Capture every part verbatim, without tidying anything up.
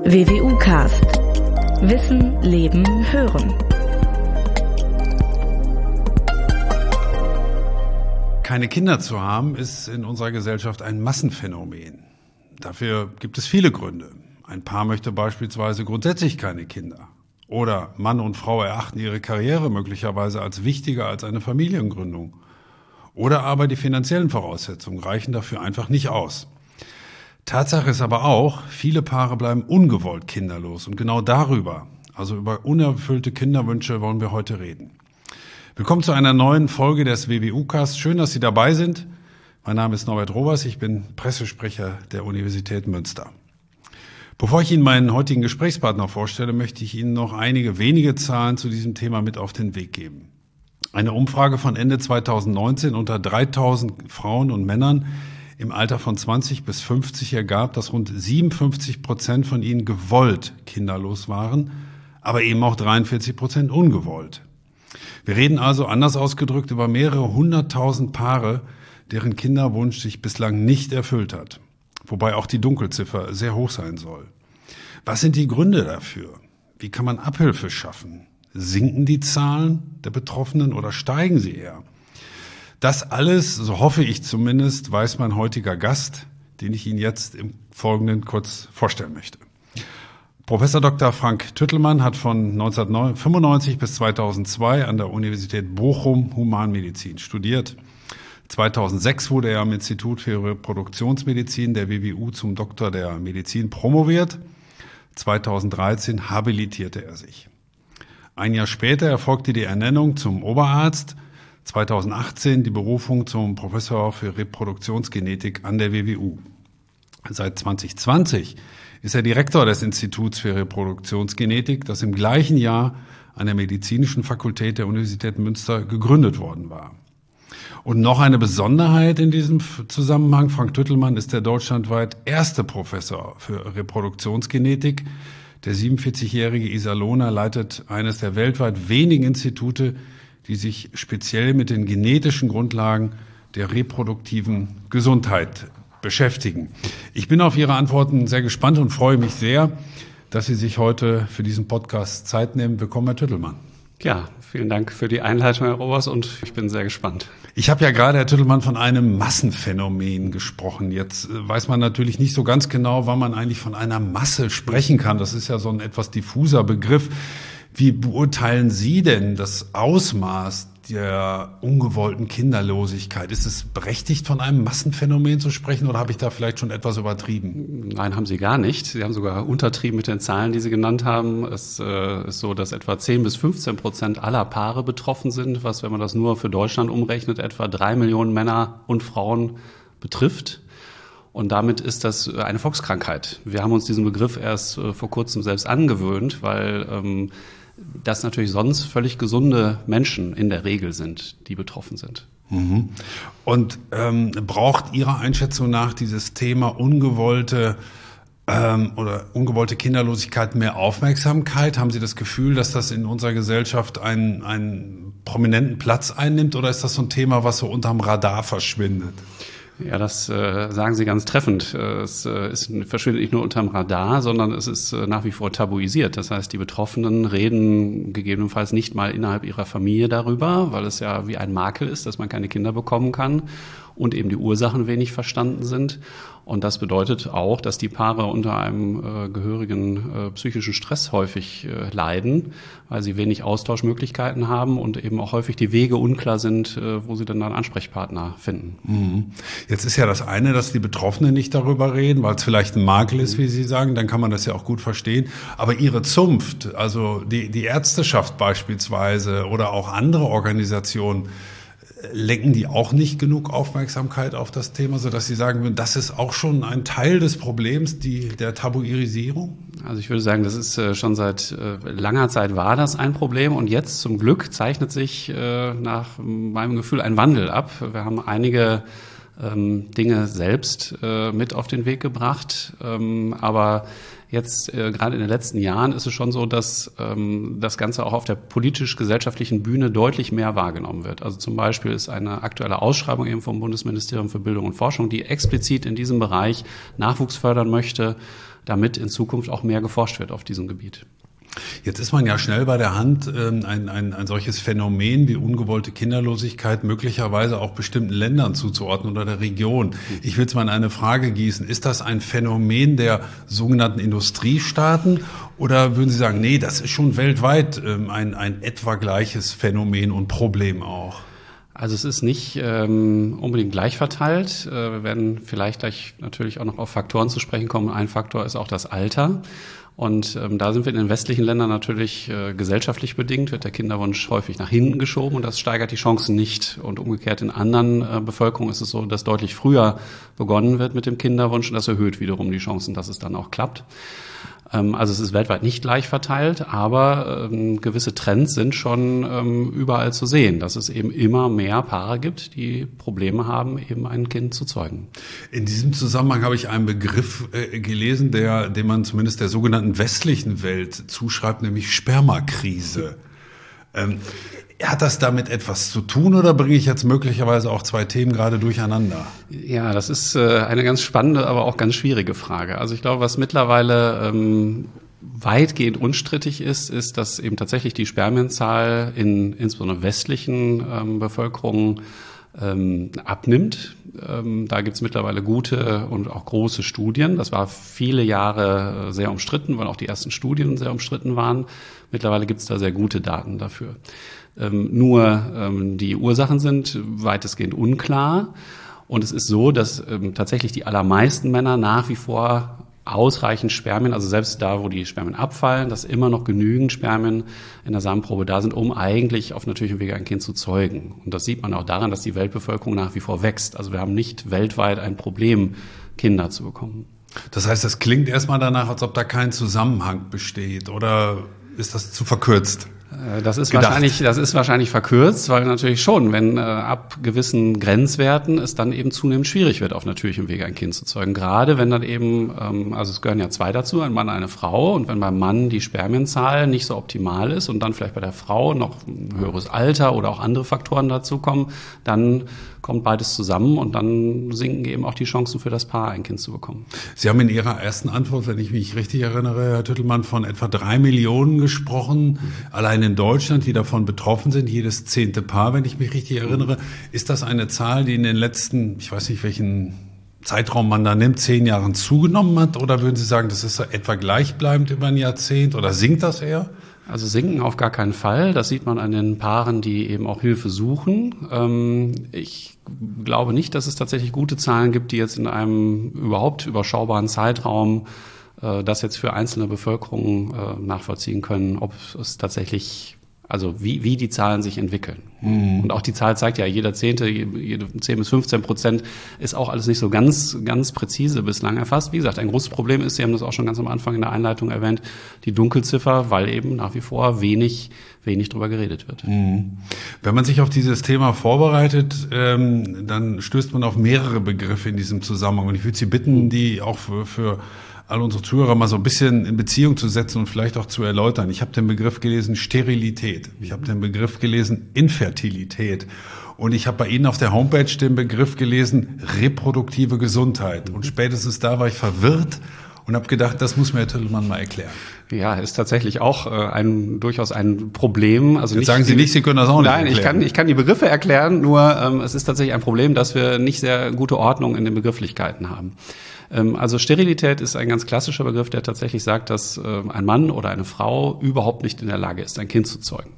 W W U-Cast. Wissen, Leben, Hören. Keine Kinder zu haben, ist in unserer Gesellschaft ein Massenphänomen. Dafür gibt es viele Gründe. Ein Paar möchte beispielsweise grundsätzlich keine Kinder. Oder Mann und Frau erachten ihre Karriere möglicherweise als wichtiger als eine Familiengründung. Oder aber die finanziellen Voraussetzungen reichen dafür einfach nicht aus. Tatsache ist aber auch, viele Paare bleiben ungewollt kinderlos. Und genau darüber, also über unerfüllte Kinderwünsche, wollen wir heute reden. Willkommen zu einer neuen Folge des W W U-Cast. Schön, dass Sie dabei sind. Mein Name ist Norbert Robers, ich bin Pressesprecher der Universität Münster. Bevor ich Ihnen meinen heutigen Gesprächspartner vorstelle, möchte ich Ihnen noch einige wenige Zahlen zu diesem Thema mit auf den Weg geben. Eine Umfrage von Ende zweitausendneunzehn unter dreitausend Frauen und Männern im Alter von zwanzig bis fünfzig ergab, dass rund siebenundfünfzig Prozent von ihnen gewollt kinderlos waren, aber eben auch dreiundvierzig Prozent ungewollt. Wir reden also anders ausgedrückt über mehrere hunderttausend Paare, deren Kinderwunsch sich bislang nicht erfüllt hat. Wobei auch die Dunkelziffer sehr hoch sein soll. Was sind die Gründe dafür? Wie kann man Abhilfe schaffen? Sinken die Zahlen der Betroffenen oder steigen sie eher? Das alles, so hoffe ich zumindest, weiß mein heutiger Gast, den ich Ihnen jetzt im Folgenden kurz vorstellen möchte. Professor Doktor Frank Tüttelmann hat von neunzehnhundertfünfundneunzig bis zweitausendzwei an der Universität Bochum Humanmedizin studiert. zweitausendsechs wurde er am Institut für Reproduktionsmedizin der W W U zum Doktor der Medizin promoviert. zweitausenddreizehn habilitierte er sich. Ein Jahr später erfolgte die Ernennung zum Oberarzt, zweitausendachtzehn die Berufung zum Professor für Reproduktionsgenetik an der W W U. Seit zweitausendzwanzig ist er Direktor des Instituts für Reproduktionsgenetik, das im gleichen Jahr an der Medizinischen Fakultät der Universität Münster gegründet worden war. Und noch eine Besonderheit in diesem Zusammenhang: Frank Tüttelmann ist der deutschlandweit erste Professor für Reproduktionsgenetik. Der siebenundvierzigjährige Iserlohner leitet eines der weltweit wenigen Institute, die sich speziell mit den genetischen Grundlagen der reproduktiven Gesundheit beschäftigen. Ich bin auf Ihre Antworten sehr gespannt und freue mich sehr, dass Sie sich heute für diesen Podcast Zeit nehmen. Willkommen, Herr Tüttelmann. Ja, vielen Dank für die Einleitung, Herr Robers, und ich bin sehr gespannt. Ich habe ja gerade, Herr Tüttelmann, von einem Massenphänomen gesprochen. Jetzt weiß man natürlich nicht so ganz genau, wann man eigentlich von einer Masse sprechen kann. Das ist ja so ein etwas diffuser Begriff. Wie beurteilen Sie denn das Ausmaß der ungewollten Kinderlosigkeit? Ist es berechtigt, von einem Massenphänomen zu sprechen, oder habe ich da vielleicht schon etwas übertrieben? Nein, haben Sie gar nicht. Sie haben sogar untertrieben mit den Zahlen, die Sie genannt haben. Es äh, ist so, dass etwa zehn bis fünfzehn Prozent aller Paare betroffen sind, was, wenn man das nur für Deutschland umrechnet, etwa drei Millionen Männer und Frauen betrifft. Und damit ist das eine Volkskrankheit. Wir haben uns diesen Begriff erst äh, vor kurzem selbst angewöhnt, weil ähm, das natürlich sonst völlig gesunde Menschen in der Regel sind, die betroffen sind. Mhm. Und ähm, braucht Ihrer Einschätzung nach dieses Thema ungewollte ähm, oder ungewollte Kinderlosigkeit mehr Aufmerksamkeit? Haben Sie das Gefühl, dass das in unserer Gesellschaft einen, einen prominenten Platz einnimmt, oder ist das so ein Thema, was so unterm Radar verschwindet? Ja, das äh, sagen Sie ganz treffend. Es äh, ist, verschwindet nicht nur unterm Radar, sondern es ist äh, nach wie vor tabuisiert. Das heißt, die Betroffenen reden gegebenenfalls nicht mal innerhalb ihrer Familie darüber, weil es ja wie ein Makel ist, dass man keine Kinder bekommen kann und eben die Ursachen wenig verstanden sind. Und das bedeutet auch, dass die Paare unter einem äh, gehörigen äh, psychischen Stress häufig äh, leiden, weil sie wenig Austauschmöglichkeiten haben und eben auch häufig die Wege unklar sind, äh, wo sie dann einen Ansprechpartner finden. Mhm. Jetzt ist ja das eine, dass die Betroffenen nicht darüber reden, weil es vielleicht ein Makel ist, wie Sie sagen, dann kann man das ja auch gut verstehen. Aber Ihre Zunft, also die, die Ärzteschaft beispielsweise oder auch andere Organisationen, lenken die auch nicht genug Aufmerksamkeit auf das Thema, sodass Sie sagen würden, das ist auch schon ein Teil des Problems, die, der Tabuisierung? Also ich würde sagen, das ist äh, schon seit äh, langer Zeit war das ein Problem, und jetzt zum Glück zeichnet sich äh, nach meinem Gefühl ein Wandel ab. Wir haben einige ähm, Dinge selbst äh, mit auf den Weg gebracht. Ähm, aber jetzt, äh, gerade in den letzten Jahren, ist es schon so, dass ähm, das Ganze auch auf der politisch-gesellschaftlichen Bühne deutlich mehr wahrgenommen wird. Also zum Beispiel ist eine aktuelle Ausschreibung eben vom Bundesministerium für Bildung und Forschung, die explizit in diesem Bereich Nachwuchs fördern möchte, damit in Zukunft auch mehr geforscht wird auf diesem Gebiet. Jetzt ist man ja schnell bei der Hand, ein, ein, ein solches Phänomen wie ungewollte Kinderlosigkeit möglicherweise auch bestimmten Ländern zuzuordnen oder der Region. Ich will es mal in eine Frage gießen. Ist das ein Phänomen der sogenannten Industriestaaten oder würden Sie sagen, nee, das ist schon weltweit ein, ein etwa gleiches Phänomen und Problem auch? Also es ist nicht ähm, unbedingt gleich verteilt. Äh, wir werden vielleicht gleich natürlich auch noch auf Faktoren zu sprechen kommen. Ein Faktor ist auch das Alter. Und ähm, da sind wir in den westlichen Ländern natürlich äh, gesellschaftlich bedingt, wird der Kinderwunsch häufig nach hinten geschoben und das steigert die Chancen nicht. Und umgekehrt in anderen äh, Bevölkerungen ist es so, dass deutlich früher begonnen wird mit dem Kinderwunsch und das erhöht wiederum die Chancen, dass es dann auch klappt. Ähm, also es ist weltweit nicht gleich verteilt, aber ähm, gewisse Trends sind schon ähm, überall zu sehen, dass es eben immer mehr Paare gibt, die Probleme haben, eben ein Kind zu zeugen. In diesem Zusammenhang habe ich einen Begriff äh, gelesen, der, den man zumindest der sogenannten westlichen Welt zuschreibt, nämlich Spermakrise. Ähm, hat das damit etwas zu tun oder bringe ich jetzt möglicherweise auch zwei Themen gerade durcheinander? Ja, das ist äh, eine ganz spannende, aber auch ganz schwierige Frage. Also ich glaube, was mittlerweile ähm, weitgehend unstrittig ist, ist, dass eben tatsächlich die Spermienzahl in insbesondere westlichen ähm, Bevölkerungen ähm, abnimmt. Ähm, da gibt's mittlerweile gute und auch große Studien. Das war viele Jahre sehr umstritten, weil auch die ersten Studien sehr umstritten waren. Mittlerweile gibt's da sehr gute Daten dafür. Ähm, nur ähm, die Ursachen sind weitestgehend unklar. Und es ist so, dass ähm, tatsächlich die allermeisten Männer nach wie vor ausreichend Spermien, also selbst da, wo die Spermien abfallen, dass immer noch genügend Spermien in der Samenprobe da sind, um eigentlich auf natürlichem Wege ein Kind zu zeugen. Und das sieht man auch daran, dass die Weltbevölkerung nach wie vor wächst. Also wir haben nicht weltweit ein Problem, Kinder zu bekommen. Das heißt, das klingt erstmal danach, als ob da kein Zusammenhang besteht, oder ist das zu verkürzt? Das ist gedacht. wahrscheinlich, das ist wahrscheinlich verkürzt, weil natürlich schon, wenn äh, ab gewissen Grenzwerten es dann eben zunehmend schwierig wird, auf natürlichem Wege ein Kind zu zeugen. Gerade wenn dann eben, ähm, also es gehören ja zwei dazu, ein Mann, eine Frau, und wenn beim Mann die Spermienzahl nicht so optimal ist und dann vielleicht bei der Frau noch ein höheres Alter oder auch andere Faktoren dazukommen, dann kommt beides zusammen und dann sinken eben auch die Chancen für das Paar, ein Kind zu bekommen. Sie haben in Ihrer ersten Antwort, wenn ich mich richtig erinnere, Herr Tüttelmann, von etwa drei Millionen gesprochen, mhm. allein in Deutschland, die davon betroffen sind, jedes zehnte Paar, wenn ich mich richtig erinnere. Mhm. Ist das eine Zahl, die in den letzten, ich weiß nicht, welchen Zeitraum man da nimmt, zehn Jahren zugenommen hat? Oder würden Sie sagen, das ist so etwa gleichbleibend über ein Jahrzehnt oder sinkt das eher? Also sinken auf gar keinen Fall. Das sieht man an den Paaren, die eben auch Hilfe suchen. Ähm, ich glaube nicht, dass es tatsächlich gute Zahlen gibt, die jetzt in einem überhaupt überschaubaren Zeitraum äh, das jetzt für einzelne Bevölkerungen äh, nachvollziehen können, ob es tatsächlich, also wie, wie die Zahlen sich entwickeln. Mhm. Und auch die Zahl zeigt ja, jeder Zehnte, jede zehn bis fünfzehn Prozent ist auch alles nicht so ganz, ganz präzise bislang erfasst. Wie gesagt, ein großes Problem ist, Sie haben das auch schon ganz am Anfang in der Einleitung erwähnt, die Dunkelziffer, weil eben nach wie vor wenig, wenig drüber geredet wird. Mhm. Wenn man sich auf dieses Thema vorbereitet, ähm, dann stößt man auf mehrere Begriffe in diesem Zusammenhang. Und ich würde Sie bitten, die auch für, für all unsere Zuhörer mal so ein bisschen in Beziehung zu setzen und vielleicht auch zu erläutern. Ich habe den Begriff gelesen Sterilität. Ich habe den Begriff gelesen Infertilität. Und ich habe bei Ihnen auf der Homepage den Begriff gelesen reproduktive Gesundheit. Und spätestens da war ich verwirrt und habe gedacht, das muss mir Herr Tüttelmann mal erklären. Ja, ist tatsächlich auch äh, ein durchaus ein Problem. Also Jetzt nicht, sagen Sie nicht, Sie können das auch nicht nein, erklären. Nein, ich kann, ich kann die Begriffe erklären, nur ähm, es ist tatsächlich ein Problem, dass wir nicht sehr gute Ordnung in den Begrifflichkeiten haben. Also Sterilität ist ein ganz klassischer Begriff, der tatsächlich sagt, dass ein Mann oder eine Frau überhaupt nicht in der Lage ist, ein Kind zu zeugen.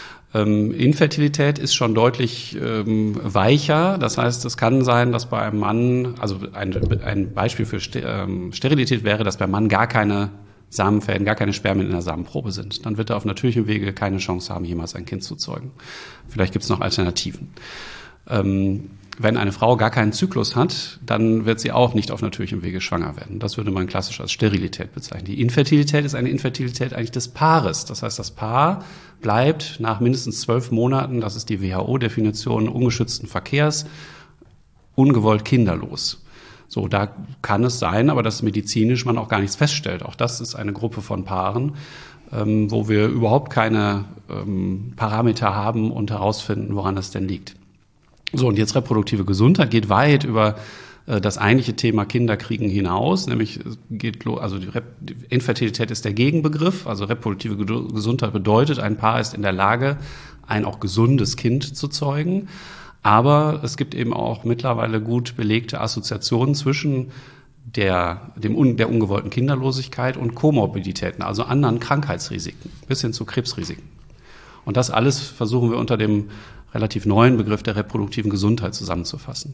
Infertilität ist schon deutlich weicher. Das heißt, es kann sein, dass bei einem Mann, also ein, ein Beispiel für Sterilität wäre, dass beim Mann gar keine Samenfäden, gar keine Spermien in der Samenprobe sind. Dann wird er auf natürlichem Wege keine Chance haben, jemals ein Kind zu zeugen. Vielleicht gibt es noch Alternativen. Wenn eine Frau gar keinen Zyklus hat, dann wird sie auch nicht auf natürlichem Wege schwanger werden. Das würde man klassisch als Sterilität bezeichnen. Die Infertilität ist eine Infertilität eigentlich des Paares. Das heißt, das Paar bleibt nach mindestens zwölf Monaten, das ist die W H O-Definition, ungeschützten Verkehrs, ungewollt kinderlos. So, da kann es sein, aber dass medizinisch man auch gar nichts feststellt. Auch das ist eine Gruppe von Paaren, ähm, wo wir überhaupt keine ähm, Parameter haben und herausfinden, woran das denn liegt. So, und jetzt reproduktive Gesundheit geht weit über äh, das eigentliche Thema Kinderkriegen hinaus, nämlich geht, also die, Rep- die Infertilität ist der Gegenbegriff, also reproduktive Gesundheit bedeutet, ein Paar ist in der Lage, ein auch gesundes Kind zu zeugen. Aber es gibt eben auch mittlerweile gut belegte Assoziationen zwischen der, dem, der ungewollten Kinderlosigkeit und Komorbiditäten, also anderen Krankheitsrisiken, bis hin zu Krebsrisiken. Und das alles versuchen wir unter dem relativ neuen Begriff der reproduktiven Gesundheit zusammenzufassen.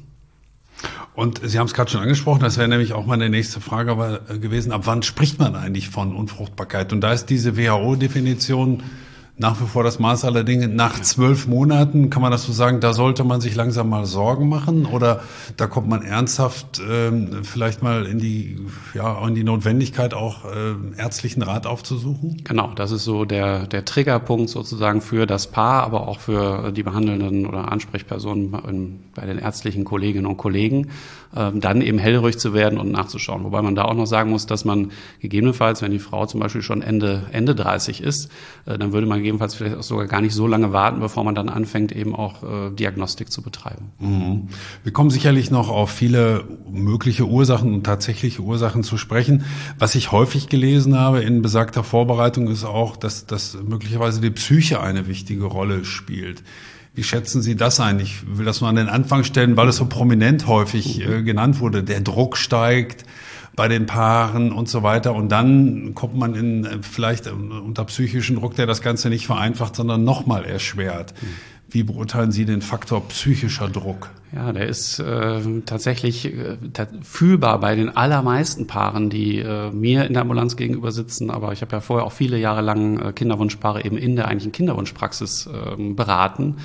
Und Sie haben es gerade schon angesprochen, das wäre nämlich auch meine nächste Frage aber gewesen, ab wann spricht man eigentlich von Unfruchtbarkeit? Und da ist diese W H O-Definition nach wie vor das Maß aller Dinge. Nach zwölf Monaten, kann man das so sagen, da sollte man sich langsam mal Sorgen machen, oder da kommt man ernsthaft ähm, vielleicht mal in die, ja, in die Notwendigkeit, auch äh, ärztlichen Rat aufzusuchen? Genau, das ist so der, der Triggerpunkt sozusagen für das Paar, aber auch für die behandelnden oder Ansprechpersonen bei den ärztlichen Kolleginnen und Kollegen, äh, dann eben hellhörig zu werden und nachzuschauen. Wobei man da auch noch sagen muss, dass man gegebenenfalls, wenn die Frau zum Beispiel schon Ende, Ende dreißig ist, äh, dann würde man gegebenenfalls vielleicht auch sogar gar nicht so lange warten, bevor man dann anfängt, eben auch äh, Diagnostik zu betreiben. Mhm. Wir kommen sicherlich noch auf viele mögliche Ursachen und tatsächliche Ursachen zu sprechen. Was ich häufig gelesen habe in besagter Vorbereitung ist auch, dass, dass möglicherweise die Psyche eine wichtige Rolle spielt. Wie schätzen Sie das ein? Ich will das nur an den Anfang stellen, weil es so prominent häufig äh, genannt wurde. Der Druck steigt bei den Paaren und so weiter. Und dann kommt man in vielleicht unter psychischen Druck, der das Ganze nicht vereinfacht, sondern nochmal erschwert. Wie beurteilen Sie den Faktor psychischer Druck? Ja, der ist äh, tatsächlich äh, ta- fühlbar bei den allermeisten Paaren, die äh, mir in der Ambulanz gegenüber sitzen. Aber ich habe ja vorher auch viele Jahre lang äh, Kinderwunschpaare eben in der eigentlichen Kinderwunschpraxis äh, beraten.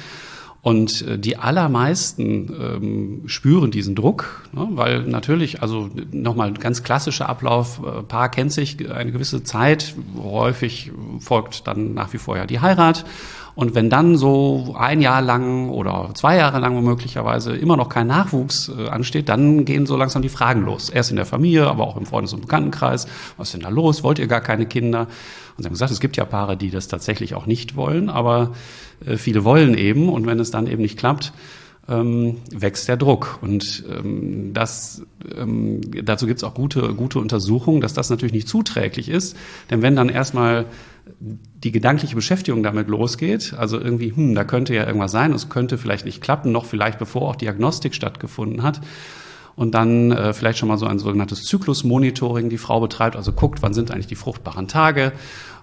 Und äh, die allermeisten ähm, spüren diesen Druck, ne? Weil natürlich, also nochmal ganz klassischer Ablauf, äh, Paar kennt sich eine gewisse Zeit, häufig folgt dann nach wie vor ja die Heirat. Und wenn dann so ein Jahr lang oder zwei Jahre lang möglicherweise immer noch kein Nachwuchs äh, ansteht, dann gehen so langsam die Fragen los. Erst in der Familie, aber auch im Freundes- und Bekanntenkreis. Was ist denn da los? Wollt ihr gar keine Kinder? Und sie haben gesagt, es gibt ja Paare, die das tatsächlich auch nicht wollen, aber äh, viele wollen eben. Und wenn es dann eben nicht klappt, ähm, wächst der Druck. Und ähm, das, ähm, dazu gibt es auch gute, gute Untersuchungen, dass das natürlich nicht zuträglich ist. Denn wenn dann erstmal die gedankliche Beschäftigung damit losgeht, also irgendwie, hm, da könnte ja irgendwas sein, es könnte vielleicht nicht klappen, noch vielleicht bevor auch Diagnostik stattgefunden hat, und dann äh, vielleicht schon mal so ein sogenanntes Zyklusmonitoring die Frau betreibt, also guckt, wann sind eigentlich die fruchtbaren Tage,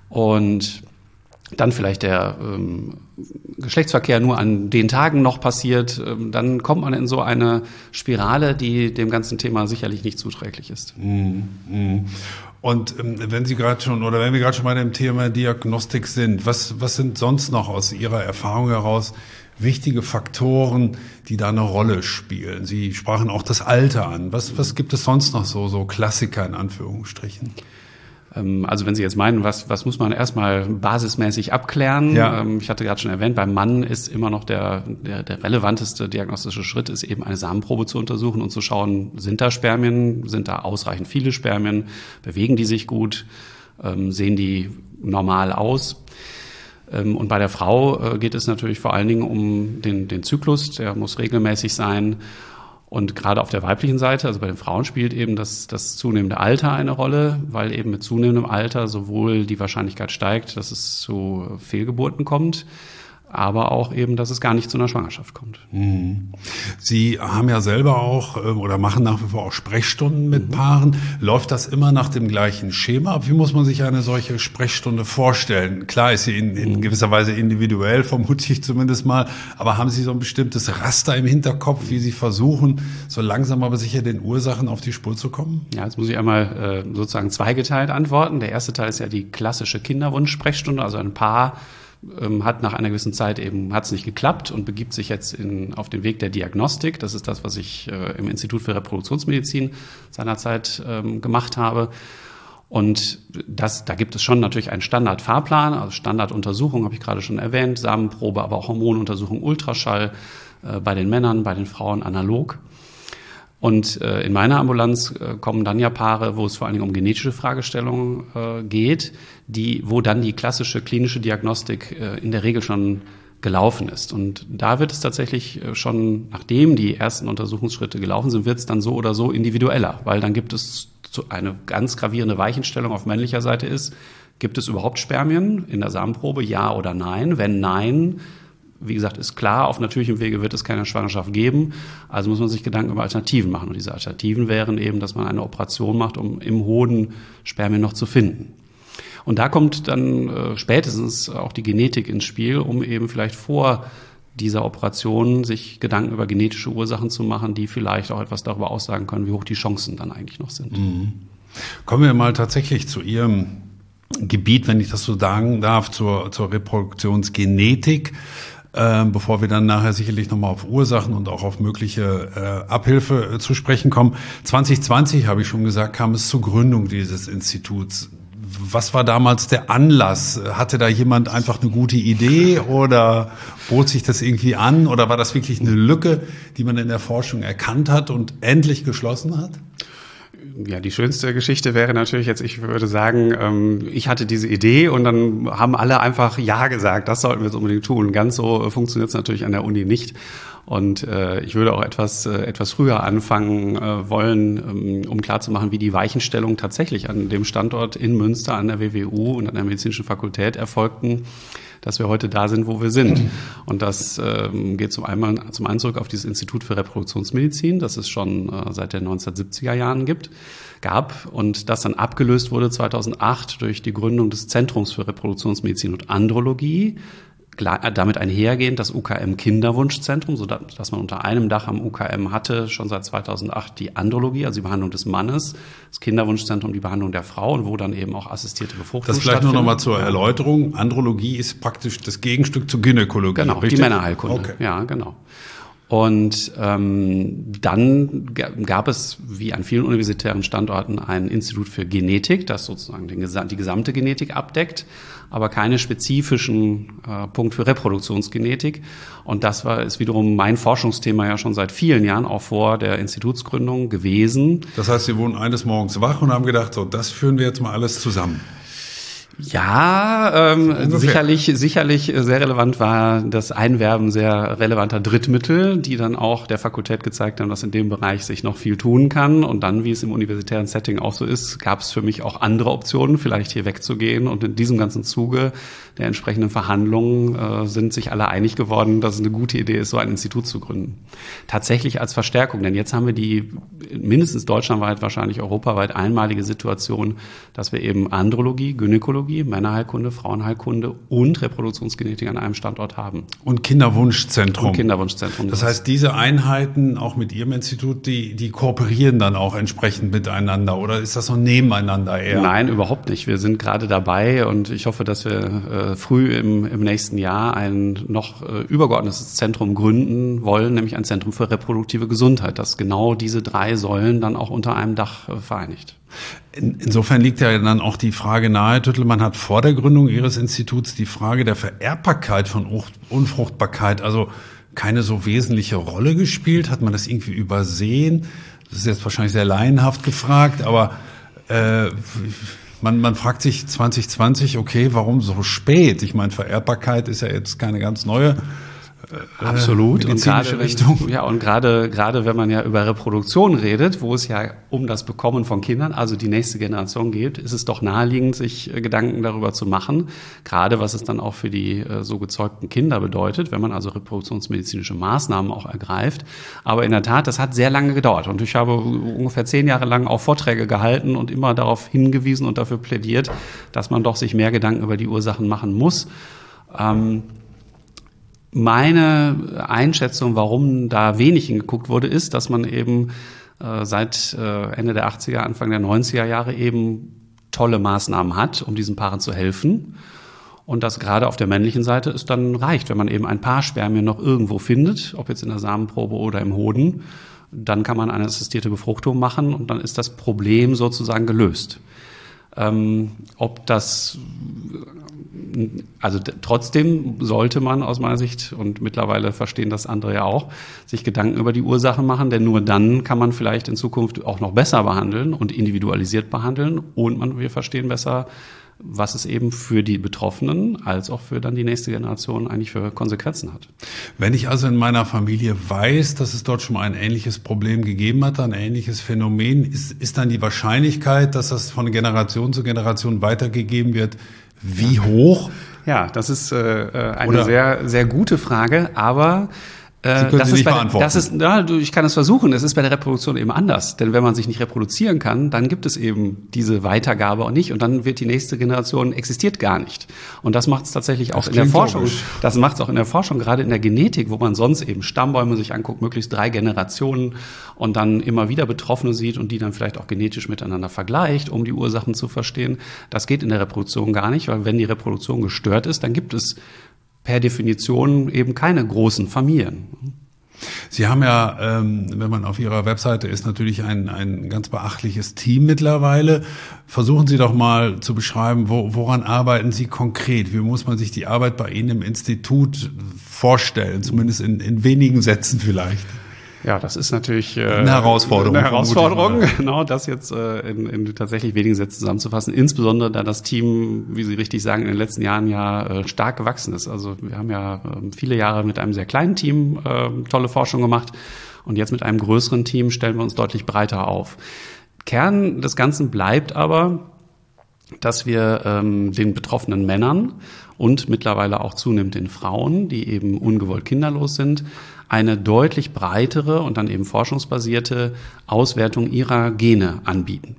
und dann vielleicht der ähm, Geschlechtsverkehr nur an den Tagen noch passiert, ähm, dann kommt man in so eine Spirale, die dem ganzen Thema sicherlich nicht zuträglich ist. Mm, mm. Und ähm, wenn Sie gerade schon, oder wenn wir gerade schon bei dem Thema Diagnostik sind, was, was sind sonst noch aus Ihrer Erfahrung heraus wichtige Faktoren, die da eine Rolle spielen? Sie sprachen auch das Alter an. Was, was gibt es sonst noch so, so Klassiker in Anführungsstrichen? Also wenn Sie jetzt meinen, was, was muss man erstmal basismäßig abklären? Ja. Ich hatte gerade schon erwähnt, beim Mann ist immer noch der, der, der relevanteste diagnostische Schritt, ist eben eine Samenprobe zu untersuchen und zu schauen, sind da Spermien, sind da ausreichend viele Spermien, bewegen die sich gut, sehen die normal aus? Und bei der Frau geht es natürlich vor allen Dingen um den, den Zyklus, der muss regelmäßig sein. Und gerade auf der weiblichen Seite, also bei den Frauen, spielt eben das, das zunehmende Alter eine Rolle, weil eben mit zunehmendem Alter sowohl die Wahrscheinlichkeit steigt, dass es zu Fehlgeburten kommt, aber auch eben, dass es gar nicht zu einer Schwangerschaft kommt. Mhm. Sie haben ja selber auch oder machen nach wie vor auch Sprechstunden mit mhm. Paaren. Läuft das immer nach dem gleichen Schema? Wie muss man sich eine solche Sprechstunde vorstellen? Klar ist sie in, in gewisser Weise individuell, vermute ich zumindest mal, aber haben Sie so ein bestimmtes Raster im Hinterkopf, wie Sie versuchen, so langsam aber sicher den Ursachen auf die Spur zu kommen? Ja, jetzt muss ich einmal äh, sozusagen zweigeteilt antworten. Der erste Teil ist ja die klassische Kinderwunsch-Sprechstunde, also ein Paar hat nach einer gewissen Zeit eben, hat es nicht geklappt und begibt sich jetzt in, auf den Weg der Diagnostik. Das ist das, was ich äh, im Institut für Reproduktionsmedizin seinerzeit ähm, gemacht habe. Und das, da gibt es schon natürlich einen Standardfahrplan, also Standarduntersuchung, habe ich gerade schon erwähnt, Samenprobe, aber auch Hormonuntersuchung, Ultraschall, äh, bei den Männern, bei den Frauen analog. Und äh, in meiner Ambulanz äh, kommen dann ja Paare, wo es vor allen Dingen um genetische Fragestellungen äh, geht, die, wo dann die klassische klinische Diagnostik äh, in der Regel schon gelaufen ist. Und da wird es tatsächlich schon, nachdem die ersten Untersuchungsschritte gelaufen sind, wird es dann so oder so individueller, weil dann gibt es eine ganz gravierende Weichenstellung auf männlicher Seite ist, gibt es überhaupt Spermien in der Samenprobe, ja oder nein? Wenn nein, wie gesagt, ist klar, auf natürlichem Wege wird es keine Schwangerschaft geben. Also muss man sich Gedanken über Alternativen machen. Und diese Alternativen wären eben, dass man eine Operation macht, um im Hoden Spermien noch zu finden. Und da kommt dann äh, spätestens auch die Genetik ins Spiel, um eben vielleicht vor dieser Operation sich Gedanken über genetische Ursachen zu machen, die vielleicht auch etwas darüber aussagen können, wie hoch die Chancen dann eigentlich noch sind. Mhm. Kommen wir mal tatsächlich zu Ihrem Gebiet, wenn ich das so sagen darf, zur, zur Reproduktionsgenetik. Äh, bevor wir dann nachher sicherlich nochmal auf Ursachen und auch auf mögliche äh, Abhilfe äh, zu sprechen kommen. zwanzig zwanzig, habe ich schon gesagt, kam es zur Gründung dieses Instituts. Was war damals der Anlass? Hatte da jemand einfach eine gute Idee oder bot sich das irgendwie an? Oder war das wirklich eine Lücke, die man in der Forschung erkannt hat und endlich geschlossen hat? Ja, die schönste Geschichte wäre natürlich jetzt, ich würde sagen, ich hatte diese Idee und dann haben alle einfach Ja gesagt, das sollten wir jetzt unbedingt tun. Ganz so funktioniert es natürlich an der Uni nicht. Und äh, ich würde auch etwas äh, etwas früher anfangen äh, wollen, ähm, um klarzumachen, wie die Weichenstellung tatsächlich an dem Standort in Münster an der W W U und an der Medizinischen Fakultät erfolgten, dass wir heute da sind, wo wir sind. Und das ähm, geht zum einen, zum einen zurück auf dieses Institut für Reproduktionsmedizin, das es schon äh, seit den neunzehnhundertsiebziger Jahren gibt, gab und das dann abgelöst wurde zweitausendacht durch die Gründung des Zentrums für Reproduktionsmedizin und Andrologie. Damit einhergehend das U K M-Kinderwunschzentrum, so dass man unter einem Dach am U K M hatte, schon seit zweitausendacht die Andrologie, also die Behandlung des Mannes, das Kinderwunschzentrum, die Behandlung der Frau und wo dann eben auch assistierte Befruchtung stattfindet. Das vielleicht nur noch mal zur Erläuterung. Andrologie ist praktisch das Gegenstück zur Gynäkologie. Genau, richtig? Die Männerheilkunde. Okay. Ja, genau. Und ähm, dann gab es, wie an vielen universitären Standorten, ein Institut für Genetik, das sozusagen den, die gesamte Genetik abdeckt, aber keine spezifischen äh, Punkt für Reproduktionsgenetik. Und das war ist wiederum mein Forschungsthema ja schon seit vielen Jahren, auch vor der Institutsgründung gewesen. Das heißt, Sie wurden eines Morgens wach und haben gedacht, so, das führen wir jetzt mal alles zusammen. Ja, ähm, sicherlich, sicherlich sehr relevant war das Einwerben sehr relevanter Drittmittel, die dann auch der Fakultät gezeigt haben, dass in dem Bereich sich noch viel tun kann. Und dann, wie es im universitären Setting auch so ist, gab es für mich auch andere Optionen, vielleicht hier wegzugehen. Und in diesem ganzen Zuge der entsprechenden Verhandlungen äh, sind sich alle einig geworden, dass es eine gute Idee ist, so ein Institut zu gründen. Tatsächlich als Verstärkung, denn jetzt haben wir die mindestens deutschlandweit, wahrscheinlich europaweit einmalige Situation, dass wir eben Andrologie, Gynäkologie, Männerheilkunde, Frauenheilkunde und Reproduktionsgenetik an einem Standort haben. Und Kinderwunschzentrum. Und Kinderwunschzentrum. Das heißt, diese Einheiten, auch mit Ihrem Institut, die, die kooperieren dann auch entsprechend miteinander oder ist das so nebeneinander eher? Nein, überhaupt nicht. Wir sind gerade dabei und ich hoffe, dass wir äh, früh im, im nächsten Jahr ein noch äh, übergeordnetes Zentrum gründen wollen, nämlich ein Zentrum für reproduktive Gesundheit, das genau diese drei Säulen dann auch unter einem Dach äh, vereinigt. Insofern liegt ja dann auch die Frage nahe, Tüttelmann hat vor der Gründung Ihres Instituts die Frage der Vererbbarkeit von Unfruchtbarkeit also keine so wesentliche Rolle gespielt. Hat man das irgendwie übersehen? Das ist jetzt wahrscheinlich sehr laienhaft gefragt, aber äh, man, man fragt sich zwanzig zwanzig, okay, warum so spät? Ich meine, Vererbbarkeit ist ja jetzt keine ganz neue Äh, Absolut. Und gerade, Richtung. Ja, und gerade, gerade wenn man ja über Reproduktion redet, wo es ja um das Bekommen von Kindern, also die nächste Generation geht, ist es doch naheliegend, sich Gedanken darüber zu machen. Gerade was es dann auch für die äh, so gezeugten Kinder bedeutet, wenn man also reproduktionsmedizinische Maßnahmen auch ergreift. Aber in der Tat, das hat sehr lange gedauert. Und ich habe ungefähr zehn Jahre lang auch Vorträge gehalten und immer darauf hingewiesen und dafür plädiert, dass man doch sich mehr Gedanken über die Ursachen machen muss. Ähm, Meine Einschätzung, warum da wenig hingeguckt wurde, ist, dass man eben äh, seit äh, Ende der achtziger, Anfang der neunziger Jahre eben tolle Maßnahmen hat, um diesen Paaren zu helfen. Und dass gerade auf der männlichen Seite es dann reicht, wenn man eben ein paar Spermien noch irgendwo findet, ob jetzt in der Samenprobe oder im Hoden, dann kann man eine assistierte Befruchtung machen und dann ist das Problem sozusagen gelöst. Ähm, ob das, also d- trotzdem sollte man aus meiner Sicht, und mittlerweile verstehen das andere ja auch, sich Gedanken über die Ursachen machen, denn nur dann kann man vielleicht in Zukunft auch noch besser behandeln und individualisiert behandeln, und man, wir verstehen besser, was es eben für die Betroffenen als auch für dann die nächste Generation eigentlich für Konsequenzen hat. Wenn ich also in meiner Familie weiß, dass es dort schon mal ein ähnliches Problem gegeben hat, ein ähnliches Phänomen, ist, ist dann die Wahrscheinlichkeit, dass das von Generation zu Generation weitergegeben wird, wie hoch? Ja, das ist äh, eine Oder sehr, sehr gute Frage, aber Sie können das sie ist nicht bei, beantworten. das ist, ja, du, ich kann es versuchen. Es ist bei der Reproduktion eben anders. Denn wenn man sich nicht reproduzieren kann, dann gibt es eben diese Weitergabe auch nicht. Und dann wird die nächste Generation existiert gar nicht. Und das macht es tatsächlich auch Das in der klingt Forschung. logisch. Das macht es auch in der Forschung, gerade in der Genetik, wo man sonst eben Stammbäume sich anguckt, möglichst drei Generationen und dann immer wieder Betroffene sieht und die dann vielleicht auch genetisch miteinander vergleicht, um die Ursachen zu verstehen. Das geht in der Reproduktion gar nicht, weil wenn die Reproduktion gestört ist, dann gibt es per Definition eben keine großen Familien. Sie haben ja, ähm, wenn man auf Ihrer Webseite ist, natürlich ein, ein ganz beachtliches Team mittlerweile. Versuchen Sie doch mal zu beschreiben, wo, woran arbeiten Sie konkret? Wie muss man sich die Arbeit bei Ihnen im Institut vorstellen? Zumindest in, in wenigen Sätzen vielleicht. Ja, das ist natürlich äh, eine Herausforderung. Eine Herausforderung, genau, das jetzt äh, in, in tatsächlich wenigen Sätzen zusammenzufassen. Insbesondere, da das Team, wie Sie richtig sagen, in den letzten Jahren ja äh, stark gewachsen ist. Also wir haben ja äh, viele Jahre mit einem sehr kleinen Team äh, tolle Forschung gemacht, und jetzt mit einem größeren Team stellen wir uns deutlich breiter auf. Kern des Ganzen bleibt aber, dass wir ähm, den betroffenen Männern und mittlerweile auch zunehmend den Frauen, die eben ungewollt kinderlos sind, eine deutlich breitere und dann eben forschungsbasierte Auswertung ihrer Gene anbieten.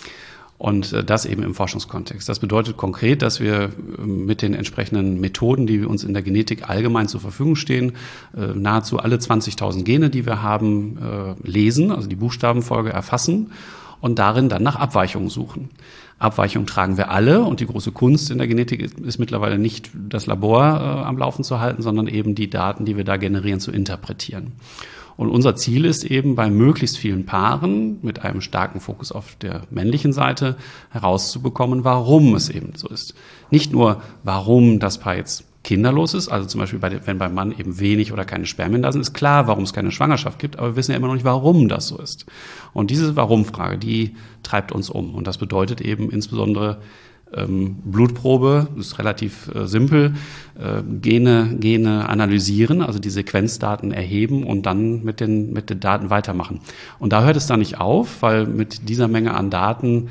Und äh, das eben im Forschungskontext. Das bedeutet konkret, dass wir äh, mit den entsprechenden Methoden, die uns in der Genetik allgemein zur Verfügung stehen, äh, nahezu alle zwanzigtausend Gene, die wir haben, äh, lesen, also die Buchstabenfolge erfassen und darin dann nach Abweichungen suchen. Abweichungen tragen wir alle, und die große Kunst in der Genetik ist, ist mittlerweile nicht das Labor äh, am Laufen zu halten, sondern eben die Daten, die wir da generieren, zu interpretieren. Und unser Ziel ist eben, bei möglichst vielen Paaren mit einem starken Fokus auf der männlichen Seite herauszubekommen, warum es eben so ist. Nicht nur, warum das Paar jetzt kinderlos ist, also zum Beispiel, bei, wenn beim Mann eben wenig oder keine Spermien da sind, ist klar, warum es keine Schwangerschaft gibt, aber wir wissen ja immer noch nicht, warum das so ist. Und diese Warum-Frage, die treibt uns um. Und das bedeutet eben insbesondere ähm, Blutprobe, das ist relativ äh, simpel, äh, Gene, Gene analysieren, also die Sequenzdaten erheben und dann mit den, mit den Daten weitermachen. Und da hört es dann nicht auf, weil mit dieser Menge an Daten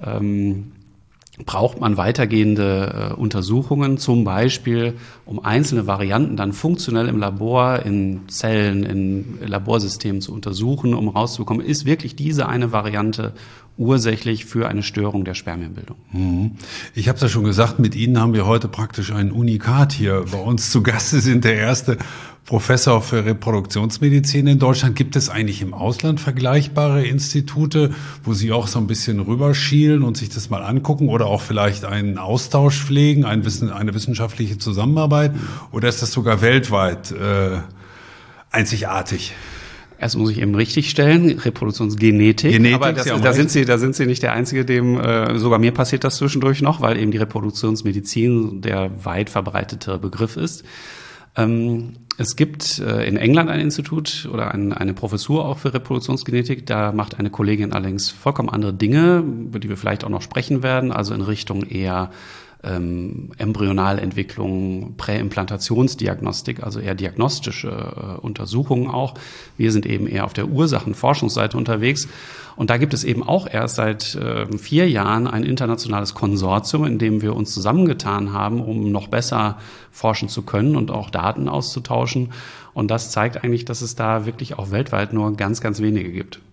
ähm, braucht man weitergehende äh, Untersuchungen, zum Beispiel, um einzelne Varianten dann funktionell im Labor, in Zellen, in Laborsystemen zu untersuchen, um rauszubekommen, ist wirklich diese eine Variante ursächlich für eine Störung der Spermienbildung. Ich habe es ja schon gesagt, mit Ihnen haben wir heute praktisch ein Unikat hier bei uns zu Gast. Sie sind der erste Professor für Reproduktionsmedizin in Deutschland. Gibt es eigentlich im Ausland vergleichbare Institute, wo Sie auch so ein bisschen rüberschielen und sich das mal angucken oder auch vielleicht einen Austausch pflegen, ein Wissen, eine wissenschaftliche Zusammenarbeit? Oder ist das sogar weltweit äh, einzigartig? Erst muss ich eben richtig stellen, Reproduktionsgenetik. Genetik, aber das, da sind Sie, da sind Sie nicht der Einzige, dem äh, sogar mir passiert das zwischendurch noch, weil eben die Reproduktionsmedizin der weit verbreitete Begriff ist. Ähm, es gibt äh, in England ein Institut oder ein, eine Professur auch für Reproduktionsgenetik. Da macht eine Kollegin allerdings vollkommen andere Dinge, über die wir vielleicht auch noch sprechen werden, also in Richtung eher Ähm, Embryonalentwicklung, Präimplantationsdiagnostik, also eher diagnostische äh, Untersuchungen auch. Wir sind eben eher auf der Ursachenforschungsseite unterwegs. Und da gibt es eben auch erst seit äh, vier Jahren ein internationales Konsortium, in dem wir uns zusammengetan haben, um noch besser forschen zu können und auch Daten auszutauschen. Und das zeigt eigentlich, dass es da wirklich auch weltweit nur ganz, ganz wenige gibt.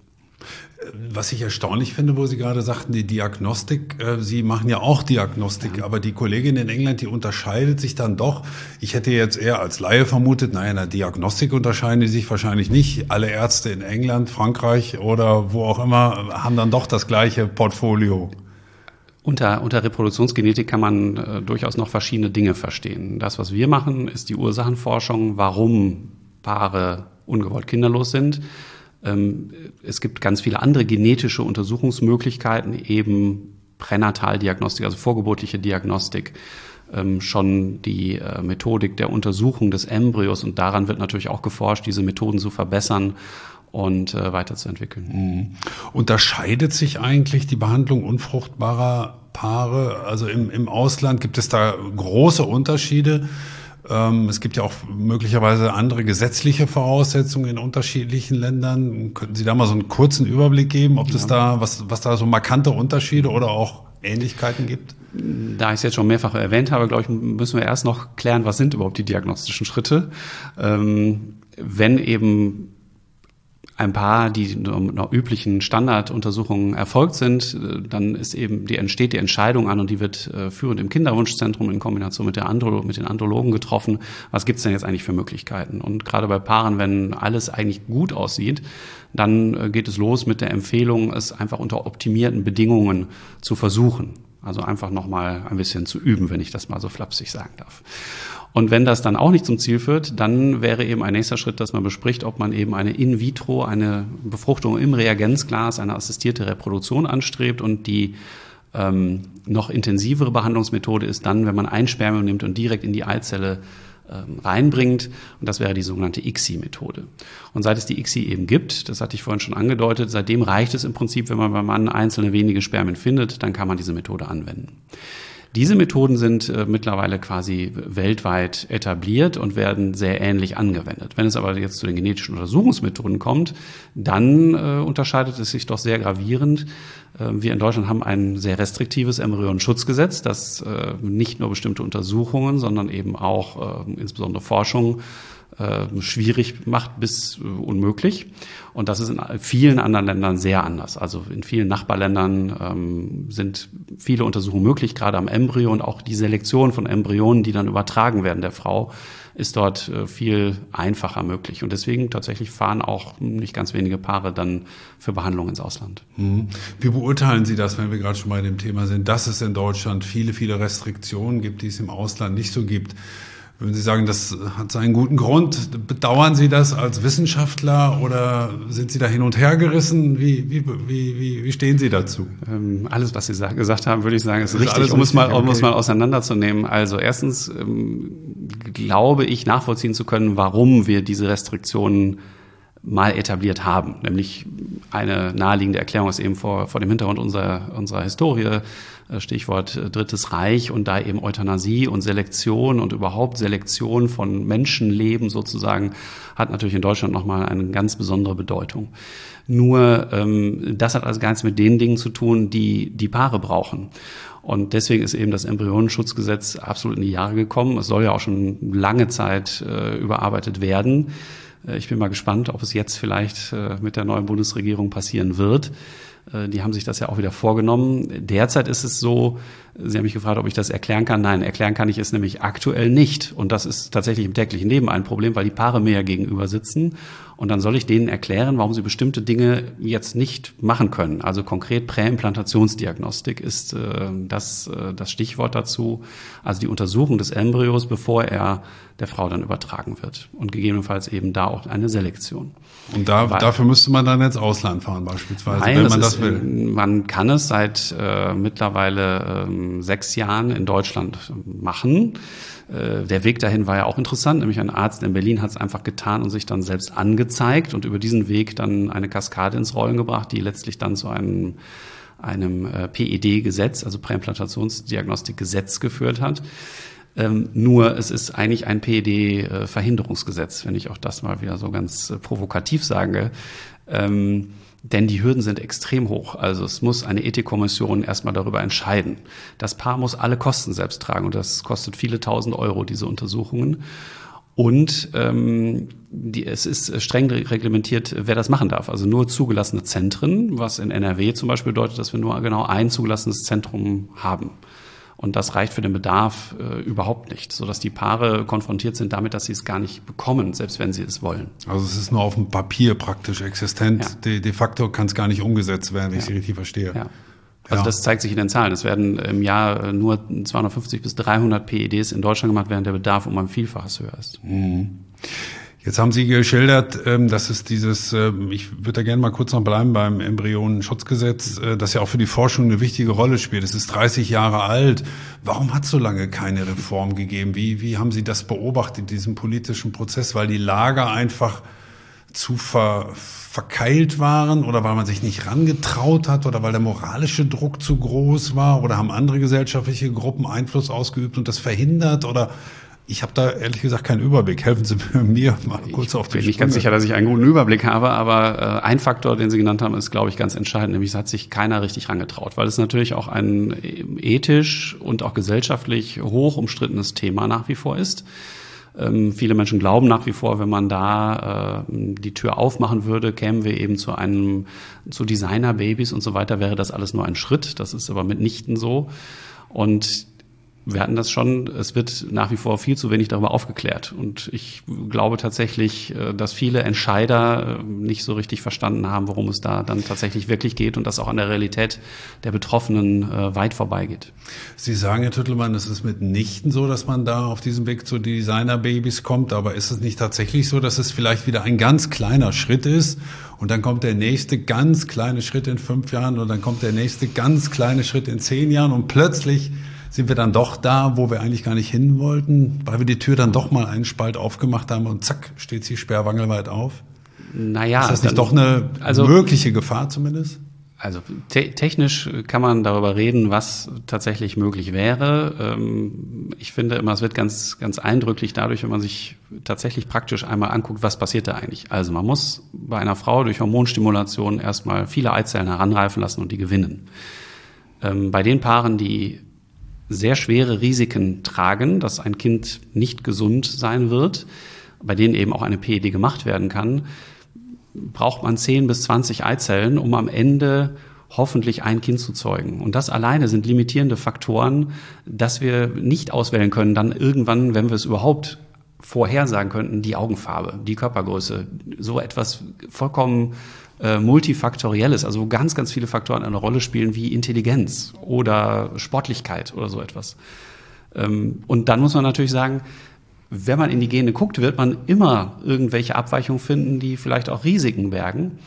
Was ich erstaunlich finde, wo Sie gerade sagten, die Diagnostik, äh, Sie machen ja auch Diagnostik, ja. Aber die Kollegin in England, die unterscheidet sich dann doch. Ich hätte jetzt eher als Laie vermutet, naja, in der Diagnostik unterscheiden die sich wahrscheinlich nicht. Alle Ärzte in England, Frankreich oder wo auch immer haben dann doch das gleiche Portfolio. Unter, unter Reproduktionsgenetik kann man äh, durchaus noch verschiedene Dinge verstehen. Das, was wir machen, ist die Ursachenforschung, warum Paare ungewollt kinderlos sind. Es gibt ganz viele andere genetische Untersuchungsmöglichkeiten, eben Pränataldiagnostik, also vorgeburtliche Diagnostik, ähm, schon die äh, Methodik der Untersuchung des Embryos, und daran wird natürlich auch geforscht, diese Methoden zu verbessern und äh, weiterzuentwickeln. Mhm. Unterscheidet sich eigentlich die Behandlung unfruchtbarer Paare? Also im, im Ausland gibt es da große Unterschiede. Ähm, es gibt ja auch möglicherweise andere gesetzliche Voraussetzungen in unterschiedlichen Ländern. Könnten Sie da mal so einen kurzen Überblick geben, ob das ja. da, was, was da so markante Unterschiede oder auch Ähnlichkeiten gibt? Da ich es jetzt schon mehrfach erwähnt habe, glaube ich, müssen wir erst noch klären, was sind überhaupt die diagnostischen Schritte. Ähm, wenn eben ein paar, die nach üblichen Standarduntersuchungen erfolgt sind, dann ist eben die entsteht die Entscheidung an, und die wird äh, führend im Kinderwunschzentrum in Kombination mit der Andro, mit den Andrologen getroffen. Was gibt's denn jetzt eigentlich für Möglichkeiten? Und gerade bei Paaren, wenn alles eigentlich gut aussieht, dann äh, geht es los mit der Empfehlung, es einfach unter optimierten Bedingungen zu versuchen. Also einfach nochmal ein bisschen zu üben, wenn ich das mal so flapsig sagen darf. Und wenn das dann auch nicht zum Ziel führt, dann wäre eben ein nächster Schritt, dass man bespricht, ob man eben eine in vitro, eine Befruchtung im Reagenzglas, eine assistierte Reproduktion anstrebt. Und die ähm, noch intensivere Behandlungsmethode ist dann, wenn man ein Spermium nimmt und direkt in die Eizelle ähm, reinbringt. Und das wäre die sogenannte I C S I-Methode. Und seit es die I C S I eben gibt, das hatte ich vorhin schon angedeutet, seitdem reicht es im Prinzip, wenn man beim Mann einzelne wenige Spermien findet, dann kann man diese Methode anwenden. Diese Methoden sind äh, mittlerweile quasi weltweit etabliert und werden sehr ähnlich angewendet. Wenn es aber jetzt zu den genetischen Untersuchungsmethoden kommt, dann äh, unterscheidet es sich doch sehr gravierend. Äh, wir in Deutschland haben ein sehr restriktives Embryonenschutzgesetz, das äh, nicht nur bestimmte Untersuchungen, sondern eben auch äh, insbesondere Forschung äh, schwierig macht bis äh, unmöglich. Und das ist in vielen anderen Ländern sehr anders. Also in vielen Nachbarländern ähm, sind viele Untersuchungen möglich, gerade am Embryo, und auch die Selektion von Embryonen, die dann übertragen werden der Frau, ist dort äh, viel einfacher möglich. Und deswegen tatsächlich fahren auch nicht ganz wenige Paare dann für Behandlung ins Ausland. Mhm. Wie beurteilen Sie das, wenn wir gerade schon bei dem Thema sind, dass es in Deutschland viele, viele Restriktionen gibt, die es im Ausland nicht so gibt? Würden Sie sagen, das hat seinen guten Grund? Bedauern Sie das als Wissenschaftler oder sind Sie da hin und her gerissen? Wie, wie, wie, wie stehen Sie dazu? Ähm, alles, was Sie sa- gesagt haben, würde ich sagen, ist, ist um richtig, um es mal, um okay. es mal auseinanderzunehmen. Also erstens ähm, glaube ich, nachvollziehen zu können, warum wir diese Restriktionen mal etabliert haben. Nämlich eine naheliegende Erklärung ist eben vor, vor dem Hintergrund unserer, unserer Historie, Stichwort Drittes Reich, und da eben Euthanasie und Selektion und überhaupt Selektion von Menschenleben sozusagen hat natürlich in Deutschland nochmal eine ganz besondere Bedeutung. Nur ähm, das hat also gar nichts mit den Dingen zu tun, die die Paare brauchen. Und deswegen ist eben das Embryonenschutzgesetz absolut in die Jahre gekommen. Es soll ja auch schon lange Zeit äh, überarbeitet werden. Äh, ich bin mal gespannt, ob es jetzt vielleicht äh, mit der neuen Bundesregierung passieren wird. Die haben sich das ja auch wieder vorgenommen. Derzeit ist es so, Sie haben mich gefragt, ob ich das erklären kann. Nein, erklären kann ich es nämlich aktuell nicht. Und das ist tatsächlich im täglichen Leben ein Problem, weil die Paare mir ja gegenüber sitzen. Und dann soll ich denen erklären, warum sie bestimmte Dinge jetzt nicht machen können. Also konkret Präimplantationsdiagnostik ist äh, das, äh, das Stichwort dazu. Also die Untersuchung des Embryos, bevor er der Frau dann übertragen wird. Und gegebenenfalls eben da auch eine Selektion. Und da, weil, dafür müsste man dann ins Ausland fahren beispielsweise, nein, wenn das man ist, das will. Man kann es seit äh, mittlerweile ähm, sechs Jahren in Deutschland machen. Äh, der Weg dahin war ja auch interessant, nämlich ein Arzt in Berlin hat es einfach getan und sich dann selbst angezeigt und über diesen Weg dann eine Kaskade ins Rollen gebracht, die letztlich dann zu einem einem äh, P E D-Gesetz, also Präimplantationsdiagnostikgesetz geführt hat. Ähm, nur es ist eigentlich ein P E D-Verhinderungsgesetz, wenn ich auch das mal wieder so ganz äh, provokativ sage. Ähm, denn die Hürden sind extrem hoch. Also es muss eine Ethikkommission erstmal darüber entscheiden. Das Paar muss alle Kosten selbst tragen und das kostet viele tausend Euro, diese Untersuchungen. Und ähm, die, es ist streng reglementiert, wer das machen darf. Also nur zugelassene Zentren, was in N R W zum Beispiel bedeutet, dass wir nur genau ein zugelassenes Zentrum haben. Und das reicht für den Bedarf äh, überhaupt nicht, sodass die Paare konfrontiert sind damit, dass sie es gar nicht bekommen, selbst wenn sie es wollen. Also es ist nur auf dem Papier praktisch existent. Ja. De, de facto kann es gar nicht umgesetzt werden, wenn ja. ich Sie richtig verstehe. Ja. Also ja. das zeigt sich in den Zahlen. Es werden im Jahr nur zweihundertfünfzig bis dreihundert P E Ds in Deutschland gemacht, während der Bedarf um ein Vielfaches höher ist. Mhm. Jetzt haben Sie geschildert, dass es dieses, ich würde da gerne mal kurz noch bleiben beim Embryonenschutzgesetz, das ja auch für die Forschung eine wichtige Rolle spielt. Es ist dreißig Jahre alt. Warum hat es so lange keine Reform gegeben? Wie, wie haben Sie das beobachtet, diesen politischen Prozess? Weil die Lager einfach zu ver, verkeilt waren oder weil man sich nicht rangetraut hat oder weil der moralische Druck zu groß war oder haben andere gesellschaftliche Gruppen Einfluss ausgeübt und das verhindert oder ich habe da ehrlich gesagt keinen Überblick. Helfen Sie mir mal kurz auf die Sprünge. Ich bin nicht ganz sicher, dass ich einen guten Überblick habe, aber äh, ein Faktor, den Sie genannt haben, ist, glaube ich, ganz entscheidend. Nämlich es hat sich keiner richtig rangetraut, weil es natürlich auch ein ethisch und auch gesellschaftlich hoch umstrittenes Thema nach wie vor ist. Ähm, viele Menschen glauben nach wie vor, wenn man da äh, die Tür aufmachen würde, kämen wir eben zu einem, zu Designer-Babys und so weiter, wäre das alles nur ein Schritt. Das ist aber mitnichten so. Und wir hatten das schon, es wird nach wie vor viel zu wenig darüber aufgeklärt. Und ich glaube tatsächlich, dass viele Entscheider nicht so richtig verstanden haben, worum es da dann tatsächlich wirklich geht und das auch an der Realität der Betroffenen weit vorbeigeht. Sie sagen, Herr Tüttelmann, es ist mitnichten so, dass man da auf diesem Weg zu Designer-Babys kommt. Aber ist es nicht tatsächlich so, dass es vielleicht wieder ein ganz kleiner Schritt ist und dann kommt der nächste ganz kleine Schritt in fünf Jahren und dann kommt der nächste ganz kleine Schritt in zehn Jahren und plötzlich sind wir dann doch da, wo wir eigentlich gar nicht hin wollten, weil wir die Tür dann doch mal einen Spalt aufgemacht haben und zack, steht sie sperrwangelweit auf? Naja. Ist das nicht dann, doch eine also, mögliche Gefahr zumindest? Also te- technisch kann man darüber reden, was tatsächlich möglich wäre. Ähm, ich finde immer, es wird ganz, ganz eindrücklich dadurch, wenn man sich tatsächlich praktisch einmal anguckt, was passiert da eigentlich. Also man muss bei einer Frau durch Hormonstimulation erstmal viele Eizellen heranreifen lassen und die gewinnen. Ähm, bei den Paaren, die sehr schwere Risiken tragen, dass ein Kind nicht gesund sein wird, bei denen eben auch eine P E D gemacht werden kann, braucht man zehn bis zwanzig Eizellen, um am Ende hoffentlich ein Kind zu zeugen. Und das alleine sind limitierende Faktoren, dass wir nicht auswählen können, dann irgendwann, wenn wir es überhaupt vorhersagen könnten, die Augenfarbe, die Körpergröße, so etwas vollkommen äh, multifaktorielles, also wo ganz, ganz viele Faktoren eine Rolle spielen, wie Intelligenz oder Sportlichkeit oder so etwas. Ähm, und dann muss man natürlich sagen, wenn man in die Gene guckt, wird man immer irgendwelche Abweichungen finden, die vielleicht auch Risiken bergen.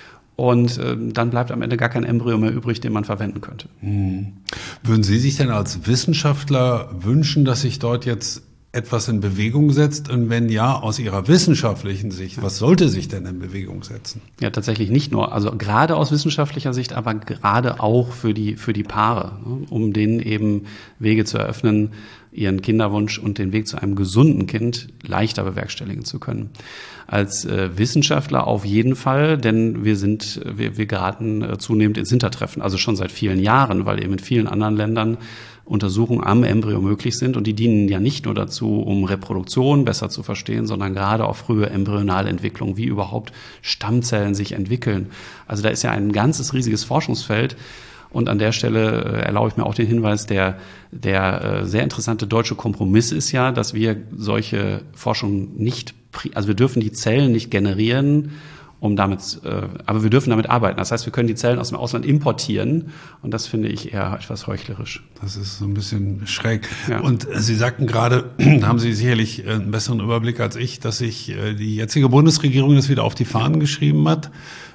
Und äh, dann bleibt am Ende gar kein Embryo mehr übrig, den man verwenden könnte. Hm. Würden Sie sich denn als Wissenschaftler wünschen, dass sich dort jetzt etwas in Bewegung setzt? Und wenn ja, aus Ihrer wissenschaftlichen Sicht, was sollte sich denn in Bewegung setzen? Ja, tatsächlich nicht nur, also gerade aus wissenschaftlicher Sicht, aber gerade auch für die, für die Paare, ne, um denen eben Wege zu eröffnen, ihren Kinderwunsch und den Weg zu einem gesunden Kind leichter bewerkstelligen zu können. Als äh, Wissenschaftler auf jeden Fall, denn wir sind, wir, wir geraten äh, zunehmend ins Hintertreffen, also schon seit vielen Jahren, weil eben in vielen anderen Ländern Untersuchungen am Embryo möglich sind und die dienen ja nicht nur dazu, um Reproduktion besser zu verstehen, sondern gerade auch frühe Embryonalentwicklung, wie überhaupt Stammzellen sich entwickeln. Also da ist ja ein ganzes riesiges Forschungsfeld. Und an der Stelle äh, erlaube ich mir auch den Hinweis, der, der äh, sehr interessante deutsche Kompromiss ist ja, dass wir solche Forschung nicht, also wir dürfen die Zellen nicht generieren, um damit, äh, aber wir dürfen damit arbeiten. Das heißt, wir können die Zellen aus dem Ausland importieren und das finde ich eher etwas heuchlerisch. Das ist so ein bisschen schräg. Ja. Und Sie sagten gerade, da haben Sie sicherlich einen besseren Überblick als ich, dass sich äh, die jetzige Bundesregierung das wieder auf die Fahnen geschrieben hat.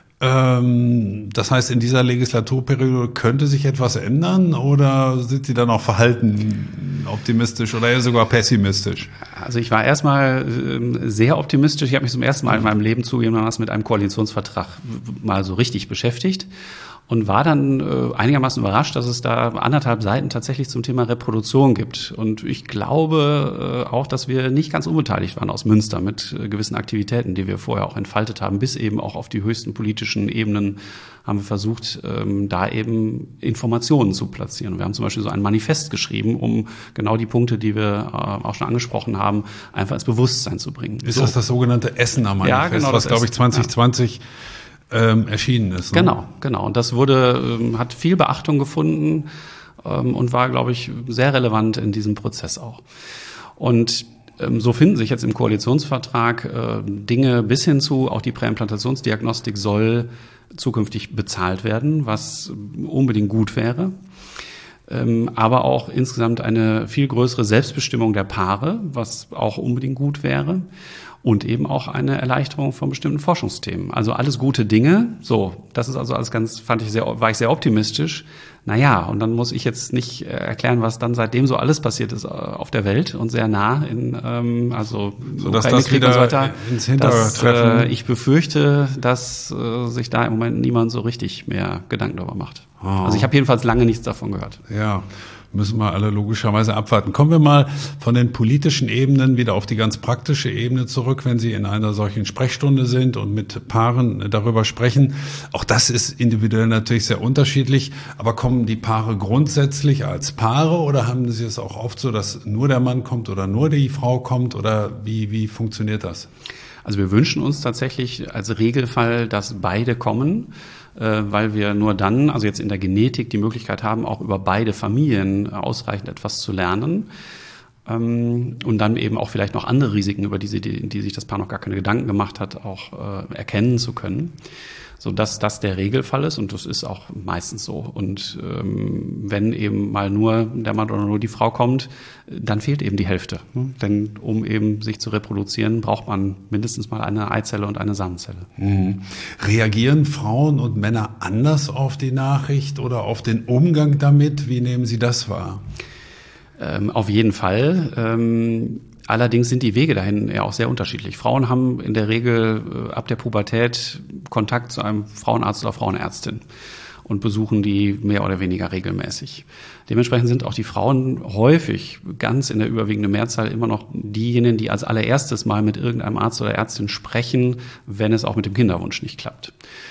Das heißt, in dieser Legislaturperiode könnte sich etwas ändern oder sind Sie dann auch verhalten optimistisch oder eher sogar pessimistisch? Also ich war erstmal sehr optimistisch. Ich habe mich zum ersten Mal in meinem Leben zugegebenermaßen mit einem Koalitionsvertrag mal so richtig beschäftigt und war dann äh, einigermaßen überrascht, dass es da anderthalb Seiten tatsächlich zum Thema Reproduktion gibt. Und ich glaube äh, auch, dass wir nicht ganz unbeteiligt waren aus Münster mit äh, gewissen Aktivitäten, die wir vorher auch entfaltet haben, bis eben auch auf die höchsten politischen Ebenen haben wir versucht, ähm, da eben Informationen zu platzieren. Und wir haben zum Beispiel so ein Manifest geschrieben, um genau die Punkte, die wir äh, auch schon angesprochen haben, einfach ins Bewusstsein zu bringen. Ist so. das das sogenannte Essener Manifest, ja, genau, was, glaube ich, zwanzig zwanzig ja. Ähm, erschienen ist. Ne? Genau, genau. Und das wurde, ähm, hat viel Beachtung gefunden ähm, und war, glaube ich, sehr relevant in diesem Prozess auch. Und ähm, so finden sich jetzt im Koalitionsvertrag äh, Dinge bis hin zu, auch die Präimplantationsdiagnostik soll zukünftig bezahlt werden, was unbedingt gut wäre. Ähm, aber auch insgesamt eine viel größere Selbstbestimmung der Paare, was auch unbedingt gut wäre. und eben auch eine Erleichterung von bestimmten Forschungsthemen. Also alles gute Dinge. So, das ist also alles ganz, fand ich sehr, war ich sehr optimistisch. Naja, und dann muss ich jetzt nicht erklären, was dann seitdem so alles passiert ist auf der Welt und sehr nah in, ähm, also so dass das wieder so weiter, ins Hintertreffen. Dass, äh, ich befürchte, dass äh, sich da im Moment niemand so richtig mehr Gedanken darüber macht. Oh. Also ich habe jedenfalls lange nichts davon gehört. Ja. Müssen wir alle logischerweise abwarten. Kommen wir mal von den politischen Ebenen wieder auf die ganz praktische Ebene zurück, wenn Sie in einer solchen Sprechstunde sind und mit Paaren darüber sprechen. Auch das ist individuell natürlich sehr unterschiedlich. Aber kommen die Paare grundsätzlich als Paare oder haben Sie es auch oft so, dass nur der Mann kommt oder nur die Frau kommt? Oder wie, wie funktioniert das? Also wir wünschen uns tatsächlich als Regelfall, dass beide kommen, weil wir nur dann, also jetzt in der Genetik, die Möglichkeit haben, auch über beide Familien ausreichend etwas zu lernen und dann eben auch vielleicht noch andere Risiken, über die, sie, die, die sich das Paar noch gar keine Gedanken gemacht hat, auch erkennen zu können. So dass das der Regelfall ist und das ist auch meistens so. Und ähm, wenn eben mal nur der Mann oder nur die Frau kommt, dann fehlt eben die Hälfte. Denn um eben sich zu reproduzieren, braucht man mindestens mal eine Eizelle und eine Samenzelle. Mhm. Reagieren Frauen und Männer anders auf die Nachricht oder auf den Umgang damit? Wie nehmen Sie das wahr? Ähm, auf jeden Fall. Ähm, Allerdings sind die Wege dahin ja auch sehr unterschiedlich. Frauen haben in der Regel äh, ab der Pubertät Kontakt zu einem Frauenarzt oder Frauenärztin und besuchen die mehr oder weniger regelmäßig. Dementsprechend sind auch die Frauen häufig, ganz in der überwiegenden Mehrzahl, immer noch diejenigen, die als allererstes mal mit irgendeinem Arzt oder Ärztin sprechen, wenn es auch mit dem Kinderwunsch nicht klappt.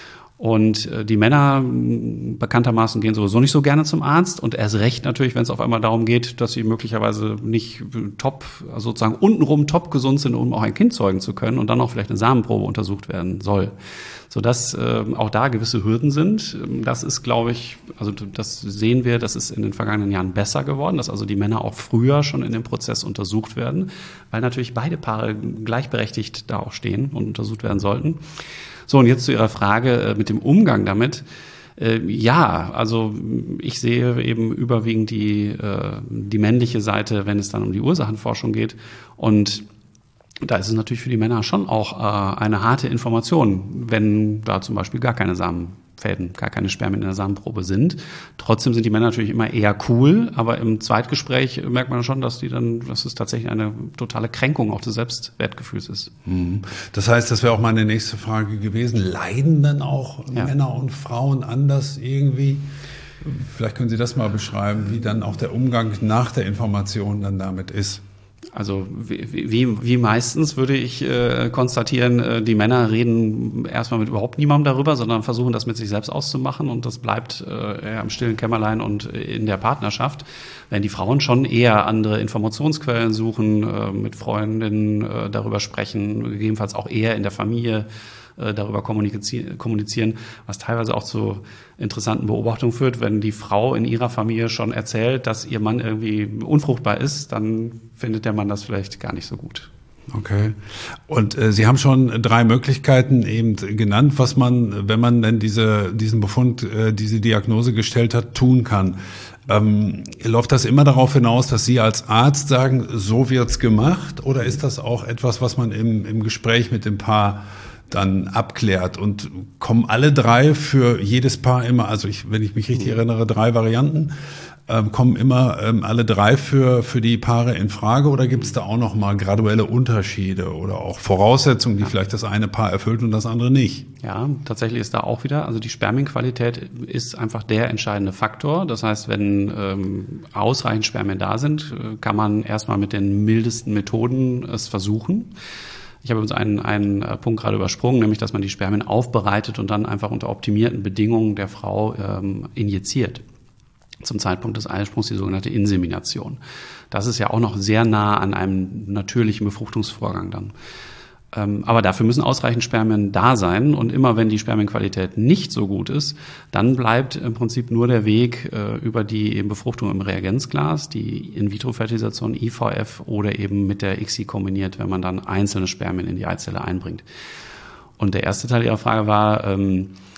Und die Männer bekanntermaßen gehen sowieso nicht so gerne zum Arzt und erst recht natürlich, wenn es auf einmal darum geht, dass sie möglicherweise nicht top, also sozusagen untenrum top gesund sind, um auch ein Kind zeugen zu können und dann auch vielleicht eine Samenprobe untersucht werden soll. Sodass äh, auch da gewisse Hürden sind. Das ist, glaube ich, also das sehen wir, das ist in den vergangenen Jahren besser geworden, dass also die Männer auch früher schon in dem Prozess untersucht werden, weil natürlich beide Paare gleichberechtigt da auch stehen und untersucht werden sollten. So, und jetzt zu Ihrer Frage äh, mit dem Umgang damit. Äh, ja, also ich sehe eben überwiegend die, äh, die männliche Seite, wenn es dann um die Ursachenforschung geht. Und da ist es natürlich für die Männer schon auch äh, eine harte Information, wenn da zum Beispiel gar keine Samenfäden, gar keine Spermien in der Samenprobe sind. Trotzdem sind die Männer natürlich immer eher cool, aber im Zweitgespräch merkt man schon, dass die dann, dass es tatsächlich eine totale Kränkung auch des Selbstwertgefühls ist. Das heißt, das wäre auch meine nächste Frage gewesen. Leiden dann auch ja. Männer und Frauen anders irgendwie? Vielleicht können Sie das mal beschreiben, wie dann auch der Umgang nach der Information dann damit ist. Also wie, wie, wie meistens würde ich äh, konstatieren, äh, die Männer reden erstmal mit überhaupt niemandem darüber, sondern versuchen das mit sich selbst auszumachen und das bleibt äh, im stillen Kämmerlein und in der Partnerschaft. Wenn die Frauen schon eher andere Informationsquellen suchen, äh, mit Freundinnen äh, darüber sprechen, gegebenenfalls auch eher in der Familie äh, darüber kommunizieren, kommunizieren, was teilweise auch zu interessanten Beobachtungen führt. Wenn die Frau in ihrer Familie schon erzählt, dass ihr Mann irgendwie unfruchtbar ist, dann findet der Mann das vielleicht gar nicht so gut. Okay. Und äh, Sie haben schon drei Möglichkeiten eben genannt, was man, wenn man denn diese, diesen Befund, äh, diese Diagnose gestellt hat, tun kann. Ähm, läuft das immer darauf hinaus, dass Sie als Arzt sagen, so wird's gemacht? Oder ist das auch etwas, was man im, im Gespräch mit dem Paar dann abklärt? Und kommen alle drei für jedes Paar immer, also ich, wenn ich mich richtig erinnere, drei Varianten, ähm, kommen immer ähm, alle drei für für die Paare in Frage oder gibt es da auch noch mal graduelle Unterschiede oder auch Voraussetzungen, die ja. vielleicht das eine Paar erfüllt und das andere nicht? Ja, tatsächlich ist da auch wieder, also die Spermienqualität ist einfach der entscheidende Faktor. Das heißt, wenn ähm, ausreichend Spermien da sind, kann man erstmal mit den mildesten Methoden es versuchen. Ich habe uns einen, einen Punkt gerade übersprungen, nämlich, dass man die Spermien aufbereitet und dann einfach unter optimierten Bedingungen der Frau ähm, injiziert. Zum Zeitpunkt des Eisprungs die sogenannte Insemination. Das ist ja auch noch sehr nah an einem natürlichen Befruchtungsvorgang dann. Ähm, aber dafür müssen ausreichend Spermien da sein. Und immer wenn die Spermienqualität nicht so gut ist, dann bleibt im Prinzip nur der Weg äh, über die eben Befruchtung im Reagenzglas, die In-vitro-Fertilisation, I V F oder eben mit der I C S I kombiniert, wenn man dann einzelne Spermien in die Eizelle einbringt. Und der erste Teil Ihrer Frage war, ähm,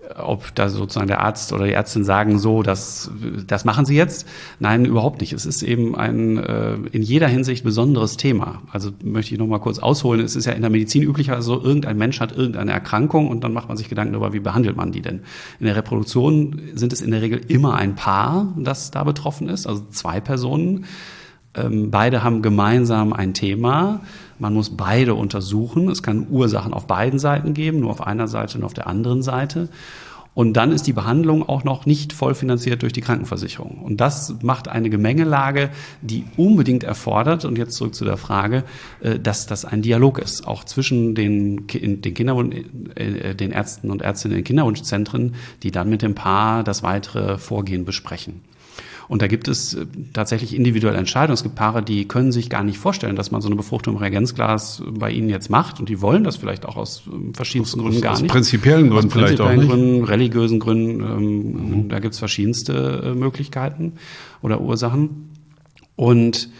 ob da sozusagen der Arzt oder die Ärztin sagen, so, das, das machen Sie jetzt. Nein, überhaupt nicht. Es ist eben ein äh, in jeder Hinsicht besonderes Thema. Also möchte ich noch mal kurz ausholen. Es ist ja in der Medizin üblicherweise so, irgendein Mensch hat irgendeine Erkrankung und dann macht man sich Gedanken darüber, wie behandelt man die denn. In der Reproduktion sind es in der Regel immer ein Paar, das da betroffen ist, also zwei Personen. Ähm, beide haben gemeinsam ein Thema. Man muss beide untersuchen. Es kann Ursachen auf beiden Seiten geben, nur auf einer Seite und auf der anderen Seite. Und dann ist die Behandlung auch noch nicht voll finanziert durch die Krankenversicherung. Und das macht eine Gemengelage, die unbedingt erfordert, und jetzt zurück zu der Frage, dass das ein Dialog ist, auch zwischen den, den Kinderwunsch, den Ärzten und Ärztinnen in Kinderwunschzentren, die dann mit dem Paar das weitere Vorgehen besprechen. Und da gibt es tatsächlich individuelle Entscheidungen. Es gibt Paare, die können sich gar nicht vorstellen, dass man so eine Befruchtung im Reagenzglas bei ihnen jetzt macht. Und die wollen das vielleicht auch aus verschiedensten aus, Gründen gar aus nicht. Prinzipiellen Gründen aus vielleicht prinzipiellen auch nicht. Gründen, religiösen Gründen. Ähm, mhm. Da gibt es verschiedenste äh, Möglichkeiten oder Ursachen. Und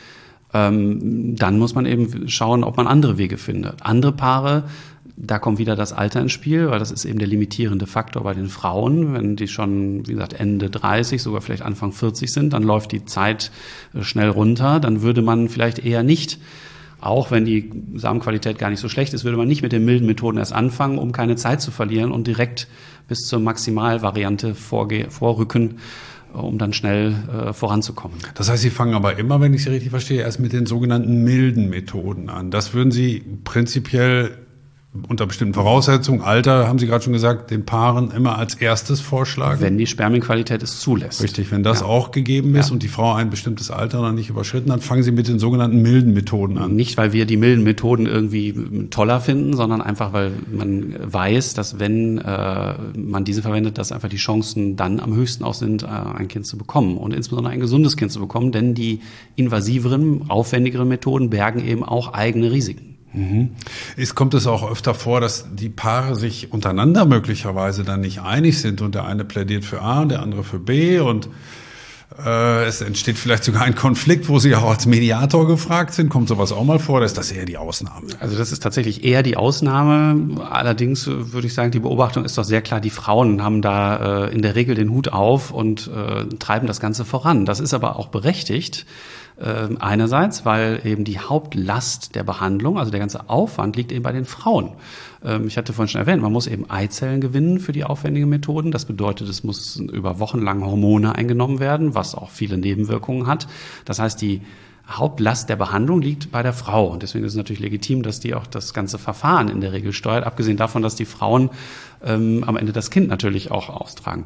ähm, dann muss man eben schauen, ob man andere Wege findet. Andere Paare, da kommt wieder das Alter ins Spiel, weil das ist eben der limitierende Faktor bei den Frauen. Wenn die schon, wie gesagt, Ende dreißig, sogar vielleicht Anfang vierzig sind, dann läuft die Zeit schnell runter. Dann würde man vielleicht eher nicht, auch wenn die Samenqualität gar nicht so schlecht ist, würde man nicht mit den milden Methoden erst anfangen, um keine Zeit zu verlieren und direkt bis zur Maximalvariante vorge- vorrücken, um dann schnell äh, voranzukommen. Das heißt, Sie fangen aber immer, wenn ich Sie richtig verstehe, erst mit den sogenannten milden Methoden an. Das würden Sie prinzipiell unter bestimmten Voraussetzungen, Alter, haben Sie gerade schon gesagt, den Paaren immer als erstes vorschlagen? Wenn die Spermienqualität es zulässt. Richtig, wenn das ja. auch gegeben ist ja. und die Frau ein bestimmtes Alter noch nicht überschritten hat, fangen Sie mit den sogenannten milden Methoden an. Nicht, weil wir die milden Methoden irgendwie toller finden, sondern einfach, weil man weiß, dass wenn äh, man diese verwendet, dass einfach die Chancen dann am höchsten auch sind, äh, ein Kind zu bekommen und insbesondere ein gesundes Kind zu bekommen, denn die invasiveren, aufwendigeren Methoden bergen eben auch eigene Risiken. Mhm. Es kommt es auch öfter vor, dass die Paare sich untereinander möglicherweise dann nicht einig sind und der eine plädiert für A und der andere für B und äh, es entsteht vielleicht sogar ein Konflikt, wo Sie auch als Mediator gefragt sind. Kommt sowas auch mal vor oder ist das eher die Ausnahme? Also das ist tatsächlich eher die Ausnahme. Allerdings würde ich sagen, die Beobachtung ist doch sehr klar, die Frauen haben da äh, in der Regel den Hut auf und äh, treiben das Ganze voran. Das ist aber auch berechtigt. Einerseits, weil eben die Hauptlast der Behandlung, also der ganze Aufwand, liegt eben bei den Frauen. Ich hatte vorhin schon erwähnt, man muss eben Eizellen gewinnen für die aufwendigen Methoden. Das bedeutet, es muss über Wochen lang Hormone eingenommen werden, was auch viele Nebenwirkungen hat. Das heißt, die Hauptlast der Behandlung liegt bei der Frau. Und deswegen ist es natürlich legitim, dass die auch das ganze Verfahren in der Regel steuert, abgesehen davon, dass die Frauen ähm, am Ende das Kind natürlich auch austragen.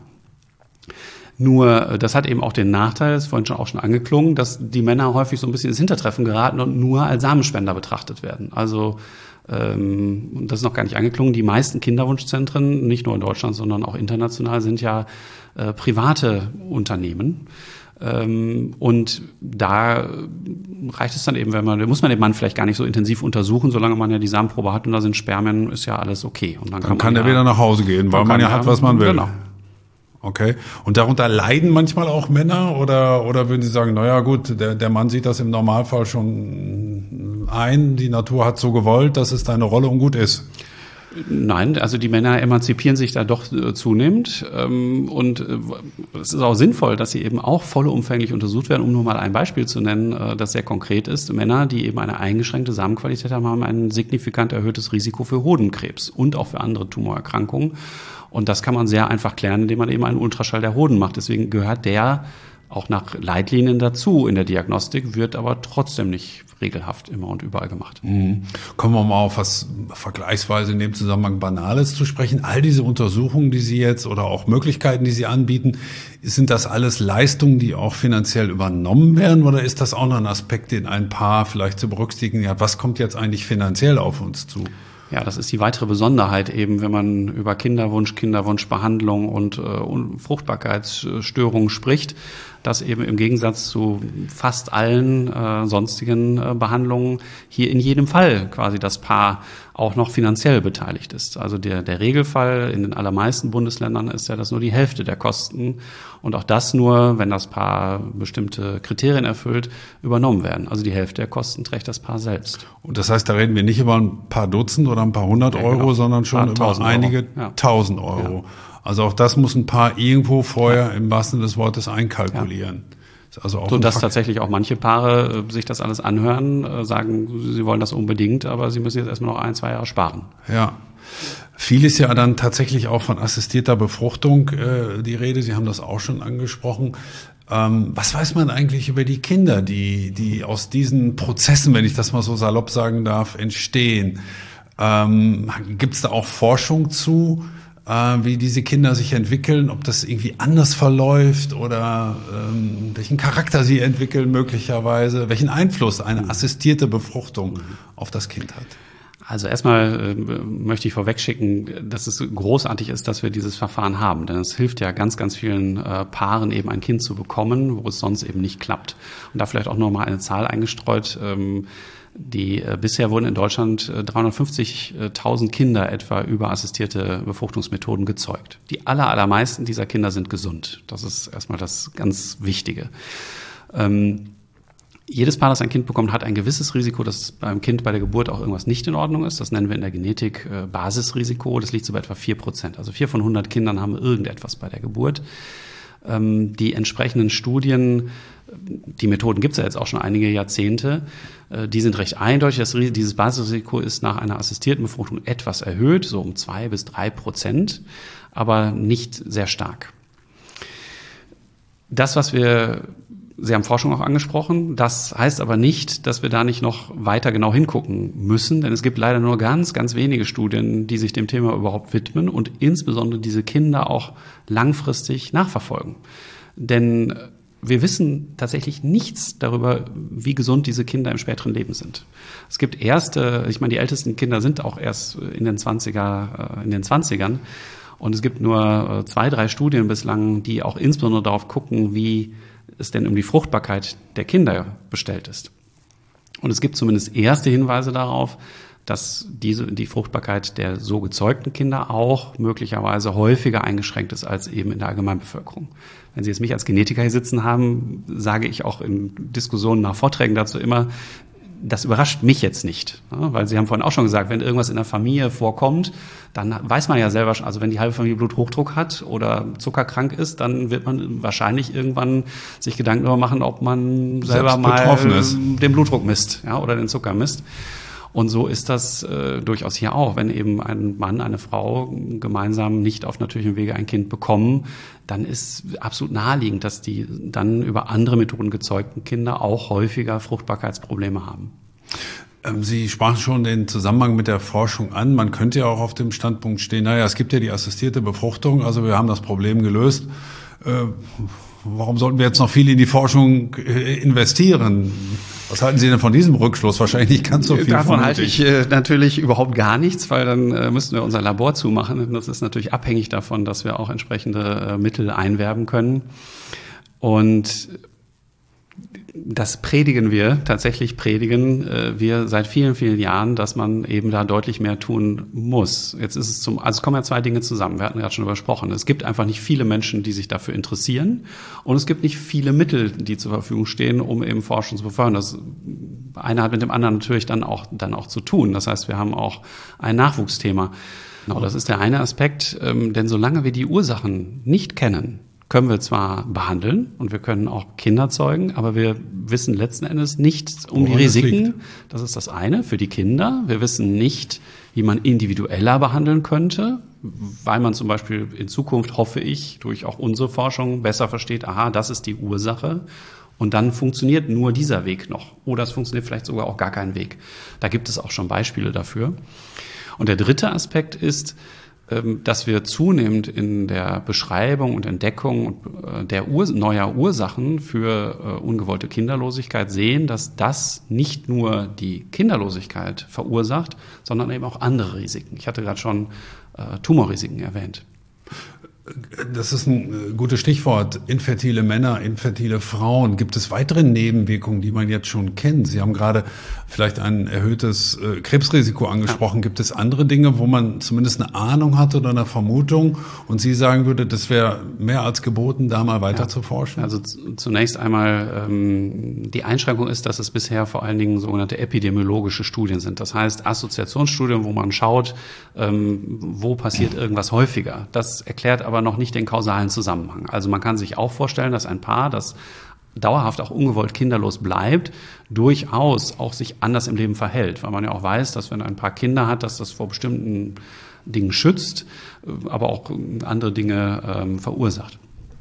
Nur, das hat eben auch den Nachteil, das ist vorhin schon auch schon angeklungen, dass die Männer häufig so ein bisschen ins Hintertreffen geraten und nur als Samenspender betrachtet werden. Also, ähm, das ist noch gar nicht angeklungen, die meisten Kinderwunschzentren, nicht nur in Deutschland, sondern auch international, sind ja äh, private Unternehmen. Ähm, und da reicht es dann eben, wenn man, da muss man den Mann vielleicht gar nicht so intensiv untersuchen, solange man ja die Samenprobe hat und da sind Spermien, ist ja alles okay. Und dann, dann kann, kann man er ja, wieder nach Hause gehen, weil man ja hat, was man will. Genau. Okay. Und darunter leiden manchmal auch Männer oder oder würden Sie sagen, naja gut, der der Mann sieht das im Normalfall schon ein, die Natur hat so gewollt, dass es deine Rolle und gut ist? Nein, also die Männer emanzipieren sich da doch zunehmend und es ist auch sinnvoll, dass sie eben auch vollumfänglich untersucht werden, um nur mal ein Beispiel zu nennen, das sehr konkret ist. Männer, die eben eine eingeschränkte Samenqualität haben, haben ein signifikant erhöhtes Risiko für Hodenkrebs und auch für andere Tumorerkrankungen. Und das kann man sehr einfach klären, indem man eben einen Ultraschall der Hoden macht. Deswegen gehört der auch nach Leitlinien dazu in der Diagnostik, wird aber trotzdem nicht regelhaft immer und überall gemacht. Mhm. Kommen wir mal auf was vergleichsweise in dem Zusammenhang Banales zu sprechen. All diese Untersuchungen, die Sie jetzt oder auch Möglichkeiten, die Sie anbieten, sind das alles Leistungen, die auch finanziell übernommen werden oder ist das auch noch ein Aspekt, den ein Paar vielleicht zu berücksichtigen hat? Was kommt jetzt eigentlich finanziell auf uns zu? Ja, das ist die weitere Besonderheit eben, wenn man über Kinderwunsch, Kinderwunschbehandlung und äh, Fruchtbarkeitsstörungen spricht, dass eben im Gegensatz zu fast allen äh, sonstigen äh, Behandlungen hier in jedem Fall quasi das Paar auch noch finanziell beteiligt ist. Also der, der Regelfall in den allermeisten Bundesländern ist ja, dass nur die Hälfte der Kosten und auch das nur, wenn das Paar bestimmte Kriterien erfüllt, übernommen werden. Also die Hälfte der Kosten trägt das Paar selbst. Und das heißt, da reden wir nicht über ein paar Dutzend oder ein paar hundert ja, Euro, genau. sondern schon über einige ja. tausend Euro. Ja. Also auch das muss ein Paar irgendwo vorher ja. im wahrsten Sinne des Wortes einkalkulieren. Ja. Also auch so, dass tatsächlich auch manche Paare äh, sich das alles anhören, äh, sagen, sie wollen das unbedingt, aber sie müssen jetzt erstmal noch ein, zwei Jahre sparen. Ja. Viel ist ja dann tatsächlich auch von assistierter Befruchtung äh, die Rede. Sie haben das auch schon angesprochen. Ähm, was weiß man eigentlich über die Kinder, die, die aus diesen Prozessen, wenn ich das mal so salopp sagen darf, entstehen? Ähm, gibt es da auch Forschung zu? Wie diese Kinder sich entwickeln, ob das irgendwie anders verläuft oder ähm, welchen Charakter sie entwickeln möglicherweise, welchen Einfluss eine assistierte Befruchtung auf das Kind hat. Also erstmal äh, möchte ich vorwegschicken, dass es großartig ist, dass wir dieses Verfahren haben, denn es hilft ja ganz, ganz vielen äh, Paaren eben ein Kind zu bekommen, wo es sonst eben nicht klappt. Und da vielleicht auch noch mal eine Zahl eingestreut. Ähm, Die äh, bisher wurden in Deutschland äh, dreihundertfünfzigtausend Kinder etwa über assistierte Befruchtungsmethoden gezeugt. Die aller, allermeisten dieser Kinder sind gesund. Das ist erstmal das ganz Wichtige. Ähm, jedes Paar, das ein Kind bekommt, hat ein gewisses Risiko, dass beim Kind bei der Geburt auch irgendwas nicht in Ordnung ist. Das nennen wir in der Genetik äh, Basisrisiko. Das liegt so bei etwa vier Prozent. Also vier von hundert Kindern haben irgendetwas bei der Geburt. Ähm, die entsprechenden Studien, die Methoden gibt es ja jetzt auch schon einige Jahrzehnte, die sind recht eindeutig. Das, dieses Basisrisiko ist nach einer assistierten Befruchtung etwas erhöht, so um zwei bis drei Prozent, aber nicht sehr stark. Das, was wir, Sie haben Forschung auch angesprochen, das heißt aber nicht, dass wir da nicht noch weiter genau hingucken müssen, denn es gibt leider nur ganz, ganz wenige Studien, die sich dem Thema überhaupt widmen und insbesondere diese Kinder auch langfristig nachverfolgen. Denn wir wissen tatsächlich nichts darüber, wie gesund diese Kinder im späteren Leben sind. Es gibt erste, ich meine, die ältesten Kinder sind auch erst in den zwanziger, in den zwanzigern. Und es gibt nur zwei, drei Studien bislang, die auch insbesondere darauf gucken, wie es denn um die Fruchtbarkeit der Kinder bestellt ist. Und es gibt zumindest erste Hinweise darauf, dass diese, die Fruchtbarkeit der so gezeugten Kinder auch möglicherweise häufiger eingeschränkt ist als eben in der Allgemeinbevölkerung. Wenn Sie jetzt mich als Genetiker hier sitzen haben, sage ich auch in Diskussionen nach Vorträgen dazu immer, das überrascht mich jetzt nicht. Weil Sie haben vorhin auch schon gesagt, wenn irgendwas in der Familie vorkommt, dann weiß man ja selber schon, also wenn die halbe Familie Bluthochdruck hat oder zuckerkrank ist, dann wird man wahrscheinlich irgendwann sich Gedanken darüber machen, ob man selber mal den Blutdruck misst, ja, oder den Zucker misst. Und so ist das äh, durchaus hier auch. Wenn eben ein Mann, eine Frau gemeinsam nicht auf natürlichem Wege ein Kind bekommen, dann ist absolut naheliegend, dass die dann über andere Methoden gezeugten Kinder auch häufiger Fruchtbarkeitsprobleme haben. Sie sprachen schon den Zusammenhang mit der Forschung an. Man könnte ja auch auf dem Standpunkt stehen, naja, es gibt ja die assistierte Befruchtung, also wir haben das Problem gelöst. Äh, warum sollten wir jetzt noch viel in die Forschung investieren? Was halten Sie denn von diesem Rückschluss? Wahrscheinlich nicht ganz so viel. Davon halte ich äh, natürlich überhaupt gar nichts, weil dann äh, müssten wir unser Labor zumachen. Und das ist natürlich abhängig davon, dass wir auch entsprechende äh, Mittel einwerben können. Und das predigen wir, tatsächlich predigen äh, wir seit vielen, vielen Jahren, dass man eben da deutlich mehr tun muss. Jetzt ist es zum, also es kommen ja zwei Dinge zusammen. Wir hatten gerade schon übersprochen. Es gibt einfach nicht viele Menschen, die sich dafür interessieren. Und es gibt nicht viele Mittel, die zur Verfügung stehen, um eben Forschung zu befördern. Das eine hat mit dem anderen natürlich dann auch, dann auch zu tun. Das heißt, wir haben auch ein Nachwuchsthema. Genau, das ist der eine Aspekt. Ähm, denn solange wir die Ursachen nicht kennen, können wir zwar behandeln und wir können auch Kinder zeugen, aber wir wissen letzten Endes nicht um die Risiken. Das ist das eine für die Kinder. Wir wissen nicht, wie man individueller behandeln könnte, weil man zum Beispiel in Zukunft, hoffe ich, durch auch unsere Forschung besser versteht, aha, das ist die Ursache. Und dann funktioniert nur dieser Weg noch. Oder es funktioniert vielleicht sogar auch gar kein Weg. Da gibt es auch schon Beispiele dafür. Und der dritte Aspekt ist, dass wir zunehmend in der Beschreibung und Entdeckung der Ur- neuer Ursachen für ungewollte Kinderlosigkeit sehen, dass das nicht nur die Kinderlosigkeit verursacht, sondern eben auch andere Risiken. Ich hatte gerade schon äh, Tumorrisiken erwähnt. Das ist ein gutes Stichwort. Infertile Männer, infertile Frauen. Gibt es weitere Nebenwirkungen, die man jetzt schon kennt? Sie haben gerade vielleicht ein erhöhtes Krebsrisiko angesprochen. Ja. Gibt es andere Dinge, wo man zumindest eine Ahnung hat oder eine Vermutung und Sie sagen würde, das wäre mehr als geboten, da mal weiter ja. zu forschen? Also zunächst einmal, ähm, die Einschränkung ist, dass es bisher vor allen Dingen sogenannte epidemiologische Studien sind. Das heißt Assoziationsstudien, wo man schaut, ähm, wo passiert irgendwas häufiger. Das erklärt aber aber noch nicht den kausalen Zusammenhang. Also man kann sich auch vorstellen, dass ein Paar, das dauerhaft auch ungewollt kinderlos bleibt, durchaus auch sich anders im Leben verhält. Weil man ja auch weiß, dass wenn ein Paar Kinder hat, dass das vor bestimmten Dingen schützt, aber auch andere Dinge ähm, verursacht.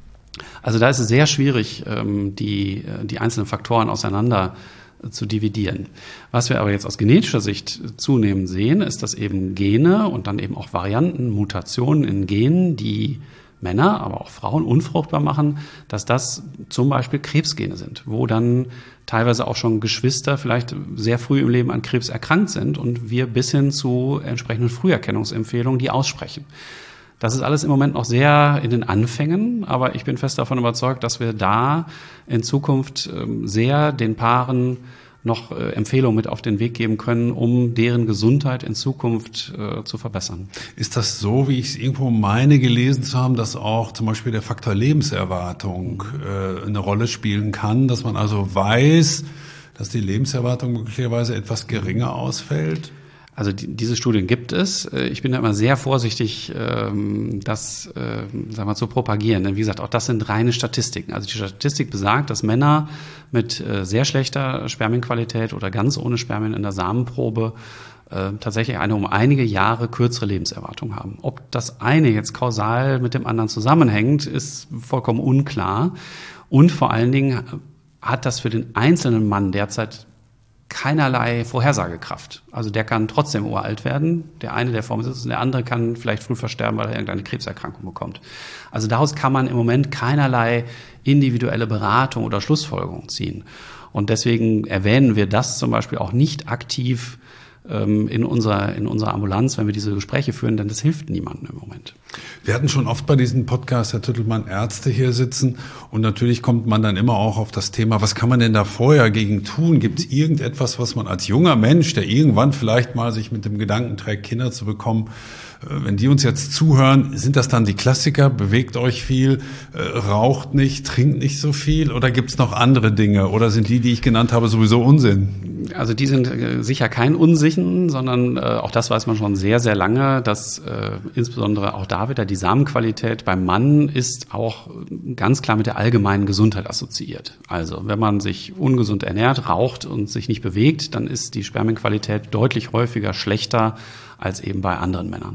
Also da ist es sehr schwierig, ähm, die, die einzelnen Faktoren auseinander zu dividieren. Was wir aber jetzt aus genetischer Sicht zunehmend sehen, ist, dass eben Gene und dann eben auch Varianten, Mutationen in Genen, die Männer, aber auch Frauen unfruchtbar machen, dass das zum Beispiel Krebsgene sind, wo dann teilweise auch schon Geschwister vielleicht sehr früh im Leben an Krebs erkrankt sind und wir bis hin zu entsprechenden Früherkennungsempfehlungen die aussprechen. Das ist alles im Moment noch sehr in den Anfängen, aber ich bin fest davon überzeugt, dass wir da in Zukunft sehr den Paaren noch Empfehlungen mit auf den Weg geben können, um deren Gesundheit in Zukunft äh, zu verbessern. Ist das so, wie ich es irgendwo meine gelesen zu haben, dass auch zum Beispiel der Faktor Lebenserwartung äh, eine Rolle spielen kann, dass man also weiß, dass die Lebenserwartung möglicherweise etwas geringer ausfällt? Also die, diese Studien gibt es. Ich bin da immer sehr vorsichtig, ähm, das äh, sagen wir mal, zu propagieren. Denn wie gesagt, auch das sind reine Statistiken. Also die Statistik besagt, dass Männer mit äh, sehr schlechter Spermienqualität oder ganz ohne Spermien in der Samenprobe äh, tatsächlich eine um einige Jahre kürzere Lebenserwartung haben. Ob das eine jetzt kausal mit dem anderen zusammenhängt, ist vollkommen unklar. Und vor allen Dingen hat das für den einzelnen Mann derzeit keinerlei Vorhersagekraft. Also der kann trotzdem uralt werden. Der eine, der vor mir sitzt, und der andere kann vielleicht früh versterben, weil er irgendeine Krebserkrankung bekommt. Also daraus kann man im Moment keinerlei individuelle Beratung oder Schlussfolgerung ziehen. Und deswegen erwähnen wir das zum Beispiel auch nicht aktiv ähm, in unserer, in unserer Ambulanz, wenn wir diese Gespräche führen, denn das hilft niemandem im Moment. Wir hatten schon oft bei diesem Podcast, Herr Tüttelmann, Ärzte hier sitzen und natürlich kommt man dann immer auch auf das Thema, was kann man denn da vorher gegen tun? Gibt es irgendetwas, was man als junger Mensch, der irgendwann vielleicht mal sich mit dem Gedanken trägt, Kinder zu bekommen, wenn die uns jetzt zuhören, sind das dann die Klassiker? Bewegt euch viel, äh, raucht nicht, trinkt nicht so viel oder gibt es noch andere Dinge? Oder sind die, die ich genannt habe, sowieso Unsinn? Also die sind äh, sicher kein Unsinn, sondern äh, auch das weiß man schon sehr, sehr lange, dass äh, insbesondere auch da wieder die Samenqualität beim Mann ist auch ganz klar mit der allgemeinen Gesundheit assoziiert. Also wenn man sich ungesund ernährt, raucht und sich nicht bewegt, dann ist die Spermienqualität deutlich häufiger schlechter als eben bei anderen Männern.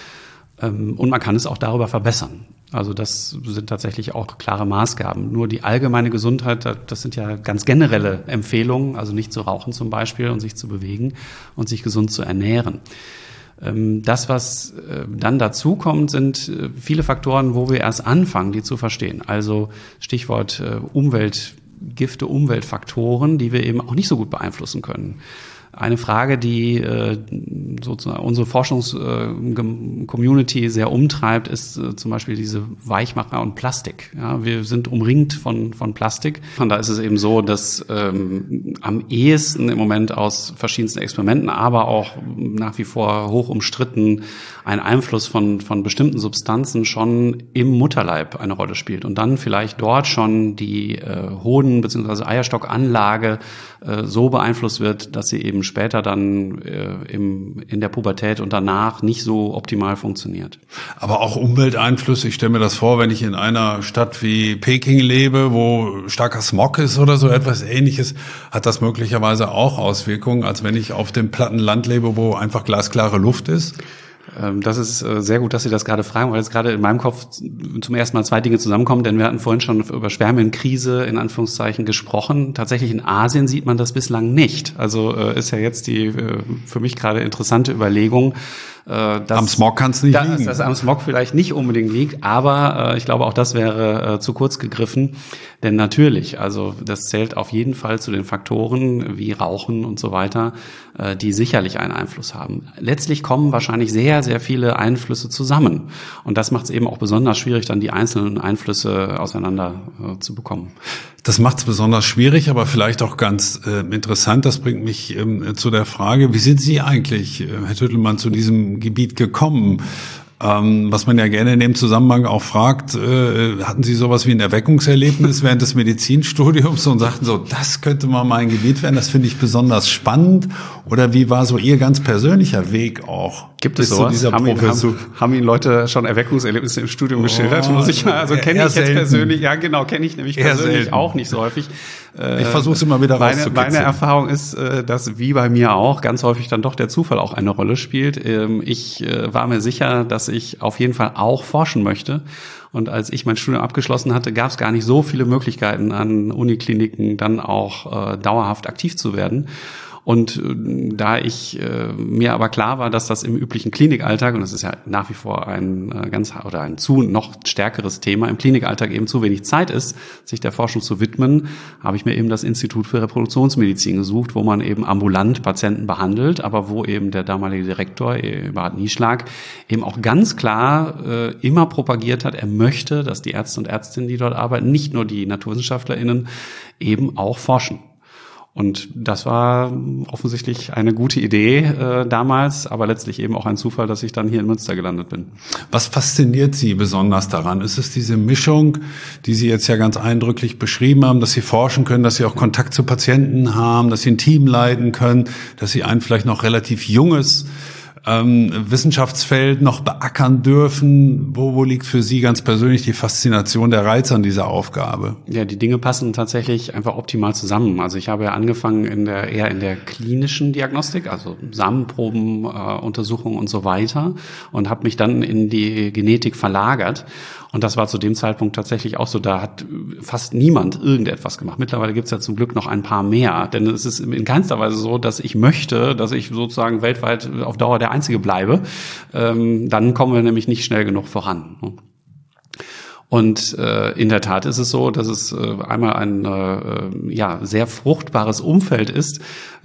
Und man kann es auch darüber verbessern. Also das sind tatsächlich auch klare Maßgaben. Nur die allgemeine Gesundheit, das sind ja ganz generelle Empfehlungen, also nicht zu rauchen zum Beispiel und sich zu bewegen und sich gesund zu ernähren. Das, was dann dazu kommt, sind viele Faktoren, wo wir erst anfangen, die zu verstehen. Also Stichwort Umweltgifte, Umweltfaktoren, die wir eben auch nicht so gut beeinflussen können. Eine Frage, die äh, sozusagen unsere Forschungscommunity äh, sehr umtreibt, ist äh, zum Beispiel diese Weichmacher und Plastik. Ja, wir sind umringt von von Plastik. Und da ist es eben so, dass ähm, am ehesten im Moment aus verschiedensten Experimenten, aber auch nach wie vor hoch umstritten, ein Einfluss von von bestimmten Substanzen schon im Mutterleib eine Rolle spielt und dann vielleicht dort schon die äh, Hoden- bzw. Eierstockanlage äh, so beeinflusst wird, dass sie eben später dann äh, im, in der Pubertät und danach nicht so optimal funktioniert. Aber auch Umwelteinflüsse, ich stelle mir das vor, wenn ich in einer Stadt wie Peking lebe, wo starker Smog ist oder so etwas Ähnliches, hat das möglicherweise auch Auswirkungen, als wenn ich auf dem platten Land lebe, wo einfach glasklare Luft ist? Das ist sehr gut, dass Sie das gerade fragen, weil jetzt gerade in meinem Kopf zum ersten Mal zwei Dinge zusammenkommen, denn wir hatten vorhin schon über Spermienkrise in Anführungszeichen gesprochen. Tatsächlich in Asien sieht man das bislang nicht. Also ist ja jetzt die für mich gerade interessante Überlegung, äh, das, am Smog kann es nicht da, liegen. Dass das am Smog vielleicht nicht unbedingt liegt, aber äh, ich glaube, auch das wäre äh, zu kurz gegriffen. Denn natürlich, also das zählt auf jeden Fall zu den Faktoren wie Rauchen und so weiter, äh, die sicherlich einen Einfluss haben. Letztlich kommen wahrscheinlich sehr, sehr viele Einflüsse zusammen. Und das macht es eben auch besonders schwierig, dann die einzelnen Einflüsse auseinander äh, zu bekommen. Das macht es besonders schwierig, aber vielleicht auch ganz äh, interessant. Das bringt mich ähm, zu der Frage, wie sind Sie eigentlich, äh, Herr Tüttelmann, zu diesem Gebiet gekommen? Ähm, was man ja gerne in dem Zusammenhang auch fragt, äh, hatten Sie sowas wie ein Erweckungserlebnis während des Medizinstudiums und sagten so, das könnte mal mein Gebiet werden, das finde ich besonders spannend? Oder wie war so Ihr ganz persönlicher Weg auch? Gibt es sowas? Haben, ihn, haben, haben Ihnen Leute schon Erweckungserlebnisse im Studium geschildert? Oh, muss ich mal, also kenne ich jetzt selten. persönlich, ja genau, kenne ich nämlich persönlich selten. Auch nicht so häufig. Ich versuche es immer wieder rauszukitzeln. Meine, meine Erfahrung ist, dass wie bei mir auch ganz häufig dann doch der Zufall auch eine Rolle spielt. Ich war mir sicher, dass ich auf jeden Fall auch forschen möchte. Und als ich mein Studium abgeschlossen hatte, gab es gar nicht so viele Möglichkeiten an Unikliniken dann auch äh, dauerhaft aktiv zu werden. Und äh, da ich äh, mir aber klar war, dass das im üblichen Klinikalltag, und das ist ja nach wie vor ein äh, ganz oder ein zu noch stärkeres Thema, im Klinikalltag eben zu wenig Zeit ist, sich der Forschung zu widmen, habe ich mir eben das Institut für Reproduktionsmedizin gesucht, wo man eben ambulant Patienten behandelt, aber wo eben der damalige Direktor, Eberhard Nieschlag, eben auch ganz klar äh, immer propagiert hat, er möchte, dass die Ärzte und Ärztinnen, die dort arbeiten, nicht nur die NaturwissenschaftlerInnen, eben auch forschen. Und das war offensichtlich eine gute Idee äh, damals, aber letztlich eben auch ein Zufall, dass ich dann hier in Münster gelandet bin. Was fasziniert Sie besonders daran? Ist es diese Mischung, die Sie jetzt ja ganz eindrücklich beschrieben haben, dass Sie forschen können, dass Sie auch Kontakt zu Patienten haben, dass Sie ein Team leiten können, dass Sie ein vielleicht noch relativ junges ähm, Wissenschaftsfeld noch beackern dürfen? Wo, wo liegt für Sie ganz persönlich die Faszination, der Reiz an dieser Aufgabe? Ja, die Dinge passen tatsächlich einfach optimal zusammen. Also ich habe ja angefangen in der eher in der klinischen Diagnostik, also Samenproben, äh, Untersuchungen und so weiter, und habe mich dann in die Genetik verlagert. Und das war zu dem Zeitpunkt tatsächlich auch so. Da hat fast niemand irgendetwas gemacht. Mittlerweile gibt es ja zum Glück noch ein paar mehr. Denn es ist in keinster Weise so, dass ich möchte, dass ich sozusagen weltweit auf Dauer der Einzige bleibe. Ähm, dann kommen wir nämlich nicht schnell genug voran. Und äh, in der Tat ist es so, dass es äh, einmal ein äh, ja sehr fruchtbares Umfeld ist,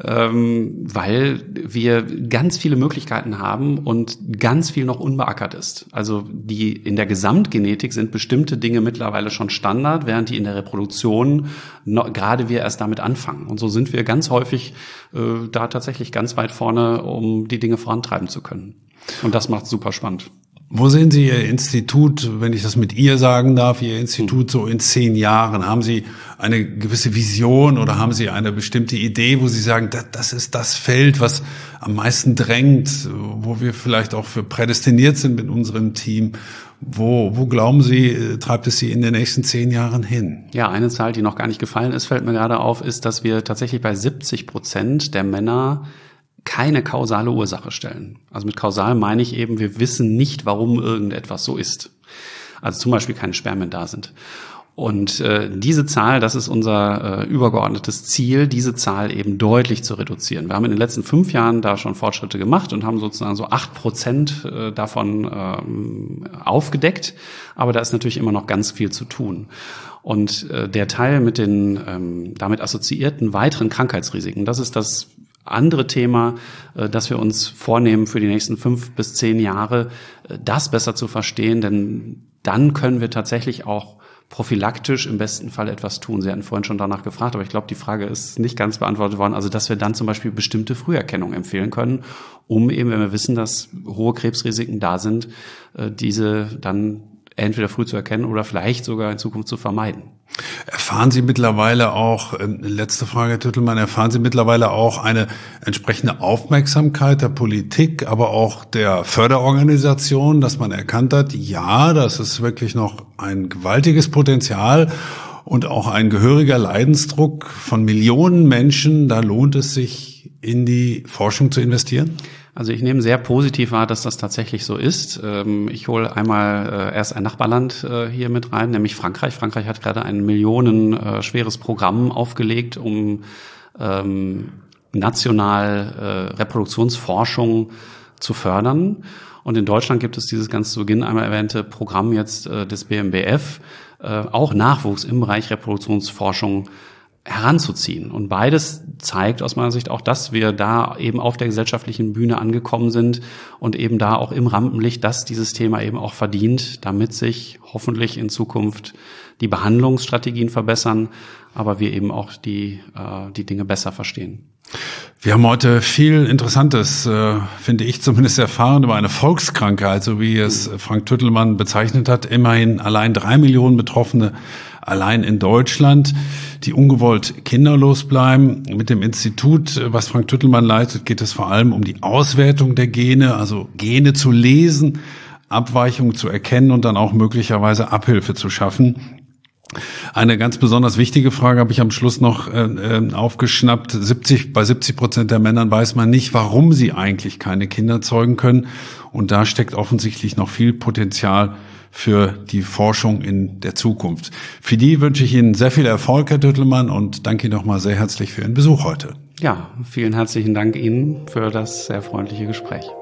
ähm, weil wir ganz viele Möglichkeiten haben und ganz viel noch unbeackert ist. Also die in der Gesamtgenetik sind bestimmte Dinge mittlerweile schon Standard, während die in der Reproduktion noch, gerade wir erst damit anfangen. Und so sind wir ganz häufig äh, da tatsächlich ganz weit vorne, um die Dinge vorantreiben zu können. Und das macht super spannend. Wo sehen Sie Ihr Institut, wenn ich das mit ihr sagen darf, Ihr Institut so in zehn Jahren? Haben Sie eine gewisse Vision oder haben Sie eine bestimmte Idee, wo Sie sagen, das ist das Feld, was am meisten drängt, wo wir vielleicht auch für prädestiniert sind mit unserem Team? Wo, wo glauben Sie, treibt es Sie in den nächsten zehn Jahren hin? Ja, eine Zahl, die noch gar nicht gefallen ist, fällt mir gerade auf, ist, dass wir tatsächlich bei siebzig Prozent der Männer keine kausale Ursache stellen. Also mit kausal meine ich eben, wir wissen nicht, warum irgendetwas so ist. Also zum Beispiel keine Spermien da sind. Und äh, diese Zahl, das ist unser äh, übergeordnetes Ziel, diese Zahl eben deutlich zu reduzieren. Wir haben in den letzten fünf Jahren da schon Fortschritte gemacht und haben sozusagen so acht Prozent äh, davon ähm, aufgedeckt. Aber da ist natürlich immer noch ganz viel zu tun. Und äh, der Teil mit den ähm, damit assoziierten weiteren Krankheitsrisiken, das ist das andere Thema, das wir uns vornehmen für die nächsten fünf bis zehn Jahre, das besser zu verstehen, denn dann können wir tatsächlich auch prophylaktisch im besten Fall etwas tun. Sie hatten vorhin schon danach gefragt, aber ich glaube, die Frage ist nicht ganz beantwortet worden. Also, dass wir dann zum Beispiel bestimmte Früherkennung empfehlen können, um eben, wenn wir wissen, dass hohe Krebsrisiken da sind, diese dann entweder früh zu erkennen oder vielleicht sogar in Zukunft zu vermeiden. Erfahren Sie mittlerweile auch, äh, letzte Frage, Herr Tüttelmann, erfahren Sie mittlerweile auch eine entsprechende Aufmerksamkeit der Politik, aber auch der Förderorganisation, dass man erkannt hat, ja, das ist wirklich noch ein gewaltiges Potenzial und auch ein gehöriger Leidensdruck von Millionen Menschen, da lohnt es sich, in die Forschung zu investieren? Also ich nehme sehr positiv wahr, dass das tatsächlich so ist. Ich hole einmal erst ein Nachbarland hier mit rein, nämlich Frankreich. Frankreich hat gerade ein millionenschweres Programm aufgelegt, um national Reproduktionsforschung zu fördern. Und in Deutschland gibt es dieses ganz zu Beginn einmal erwähnte Programm jetzt äh, des B M B F, äh, auch Nachwuchs im Bereich Reproduktionsforschung heranzuziehen. Und beides zeigt aus meiner Sicht auch, dass wir da eben auf der gesellschaftlichen Bühne angekommen sind und eben da auch im Rampenlicht, dass dieses Thema eben auch verdient, damit sich hoffentlich in Zukunft die Behandlungsstrategien verbessern, aber wir eben auch die, äh, die Dinge besser verstehen. Wir haben heute viel Interessantes, äh, finde ich zumindest, erfahren über eine Volkskrankheit, so wie es Frank Tüttelmann bezeichnet hat. Immerhin allein drei Millionen Betroffene allein in Deutschland, die ungewollt kinderlos bleiben. Mit dem Institut, was Frank Tüttelmann leitet, geht es vor allem um die Auswertung der Gene, also Gene zu lesen, Abweichungen zu erkennen und dann auch möglicherweise Abhilfe zu schaffen. Eine ganz besonders wichtige Frage habe ich am Schluss noch äh, aufgeschnappt. siebzig, bei siebzig Prozent der Männern weiß man nicht, warum sie eigentlich keine Kinder zeugen können. Und da steckt offensichtlich noch viel Potenzial für die Forschung in der Zukunft. Für die wünsche ich Ihnen sehr viel Erfolg, Herr Tüttelmann, und danke Ihnen nochmal sehr herzlich für Ihren Besuch heute. Ja, vielen herzlichen Dank Ihnen für das sehr freundliche Gespräch.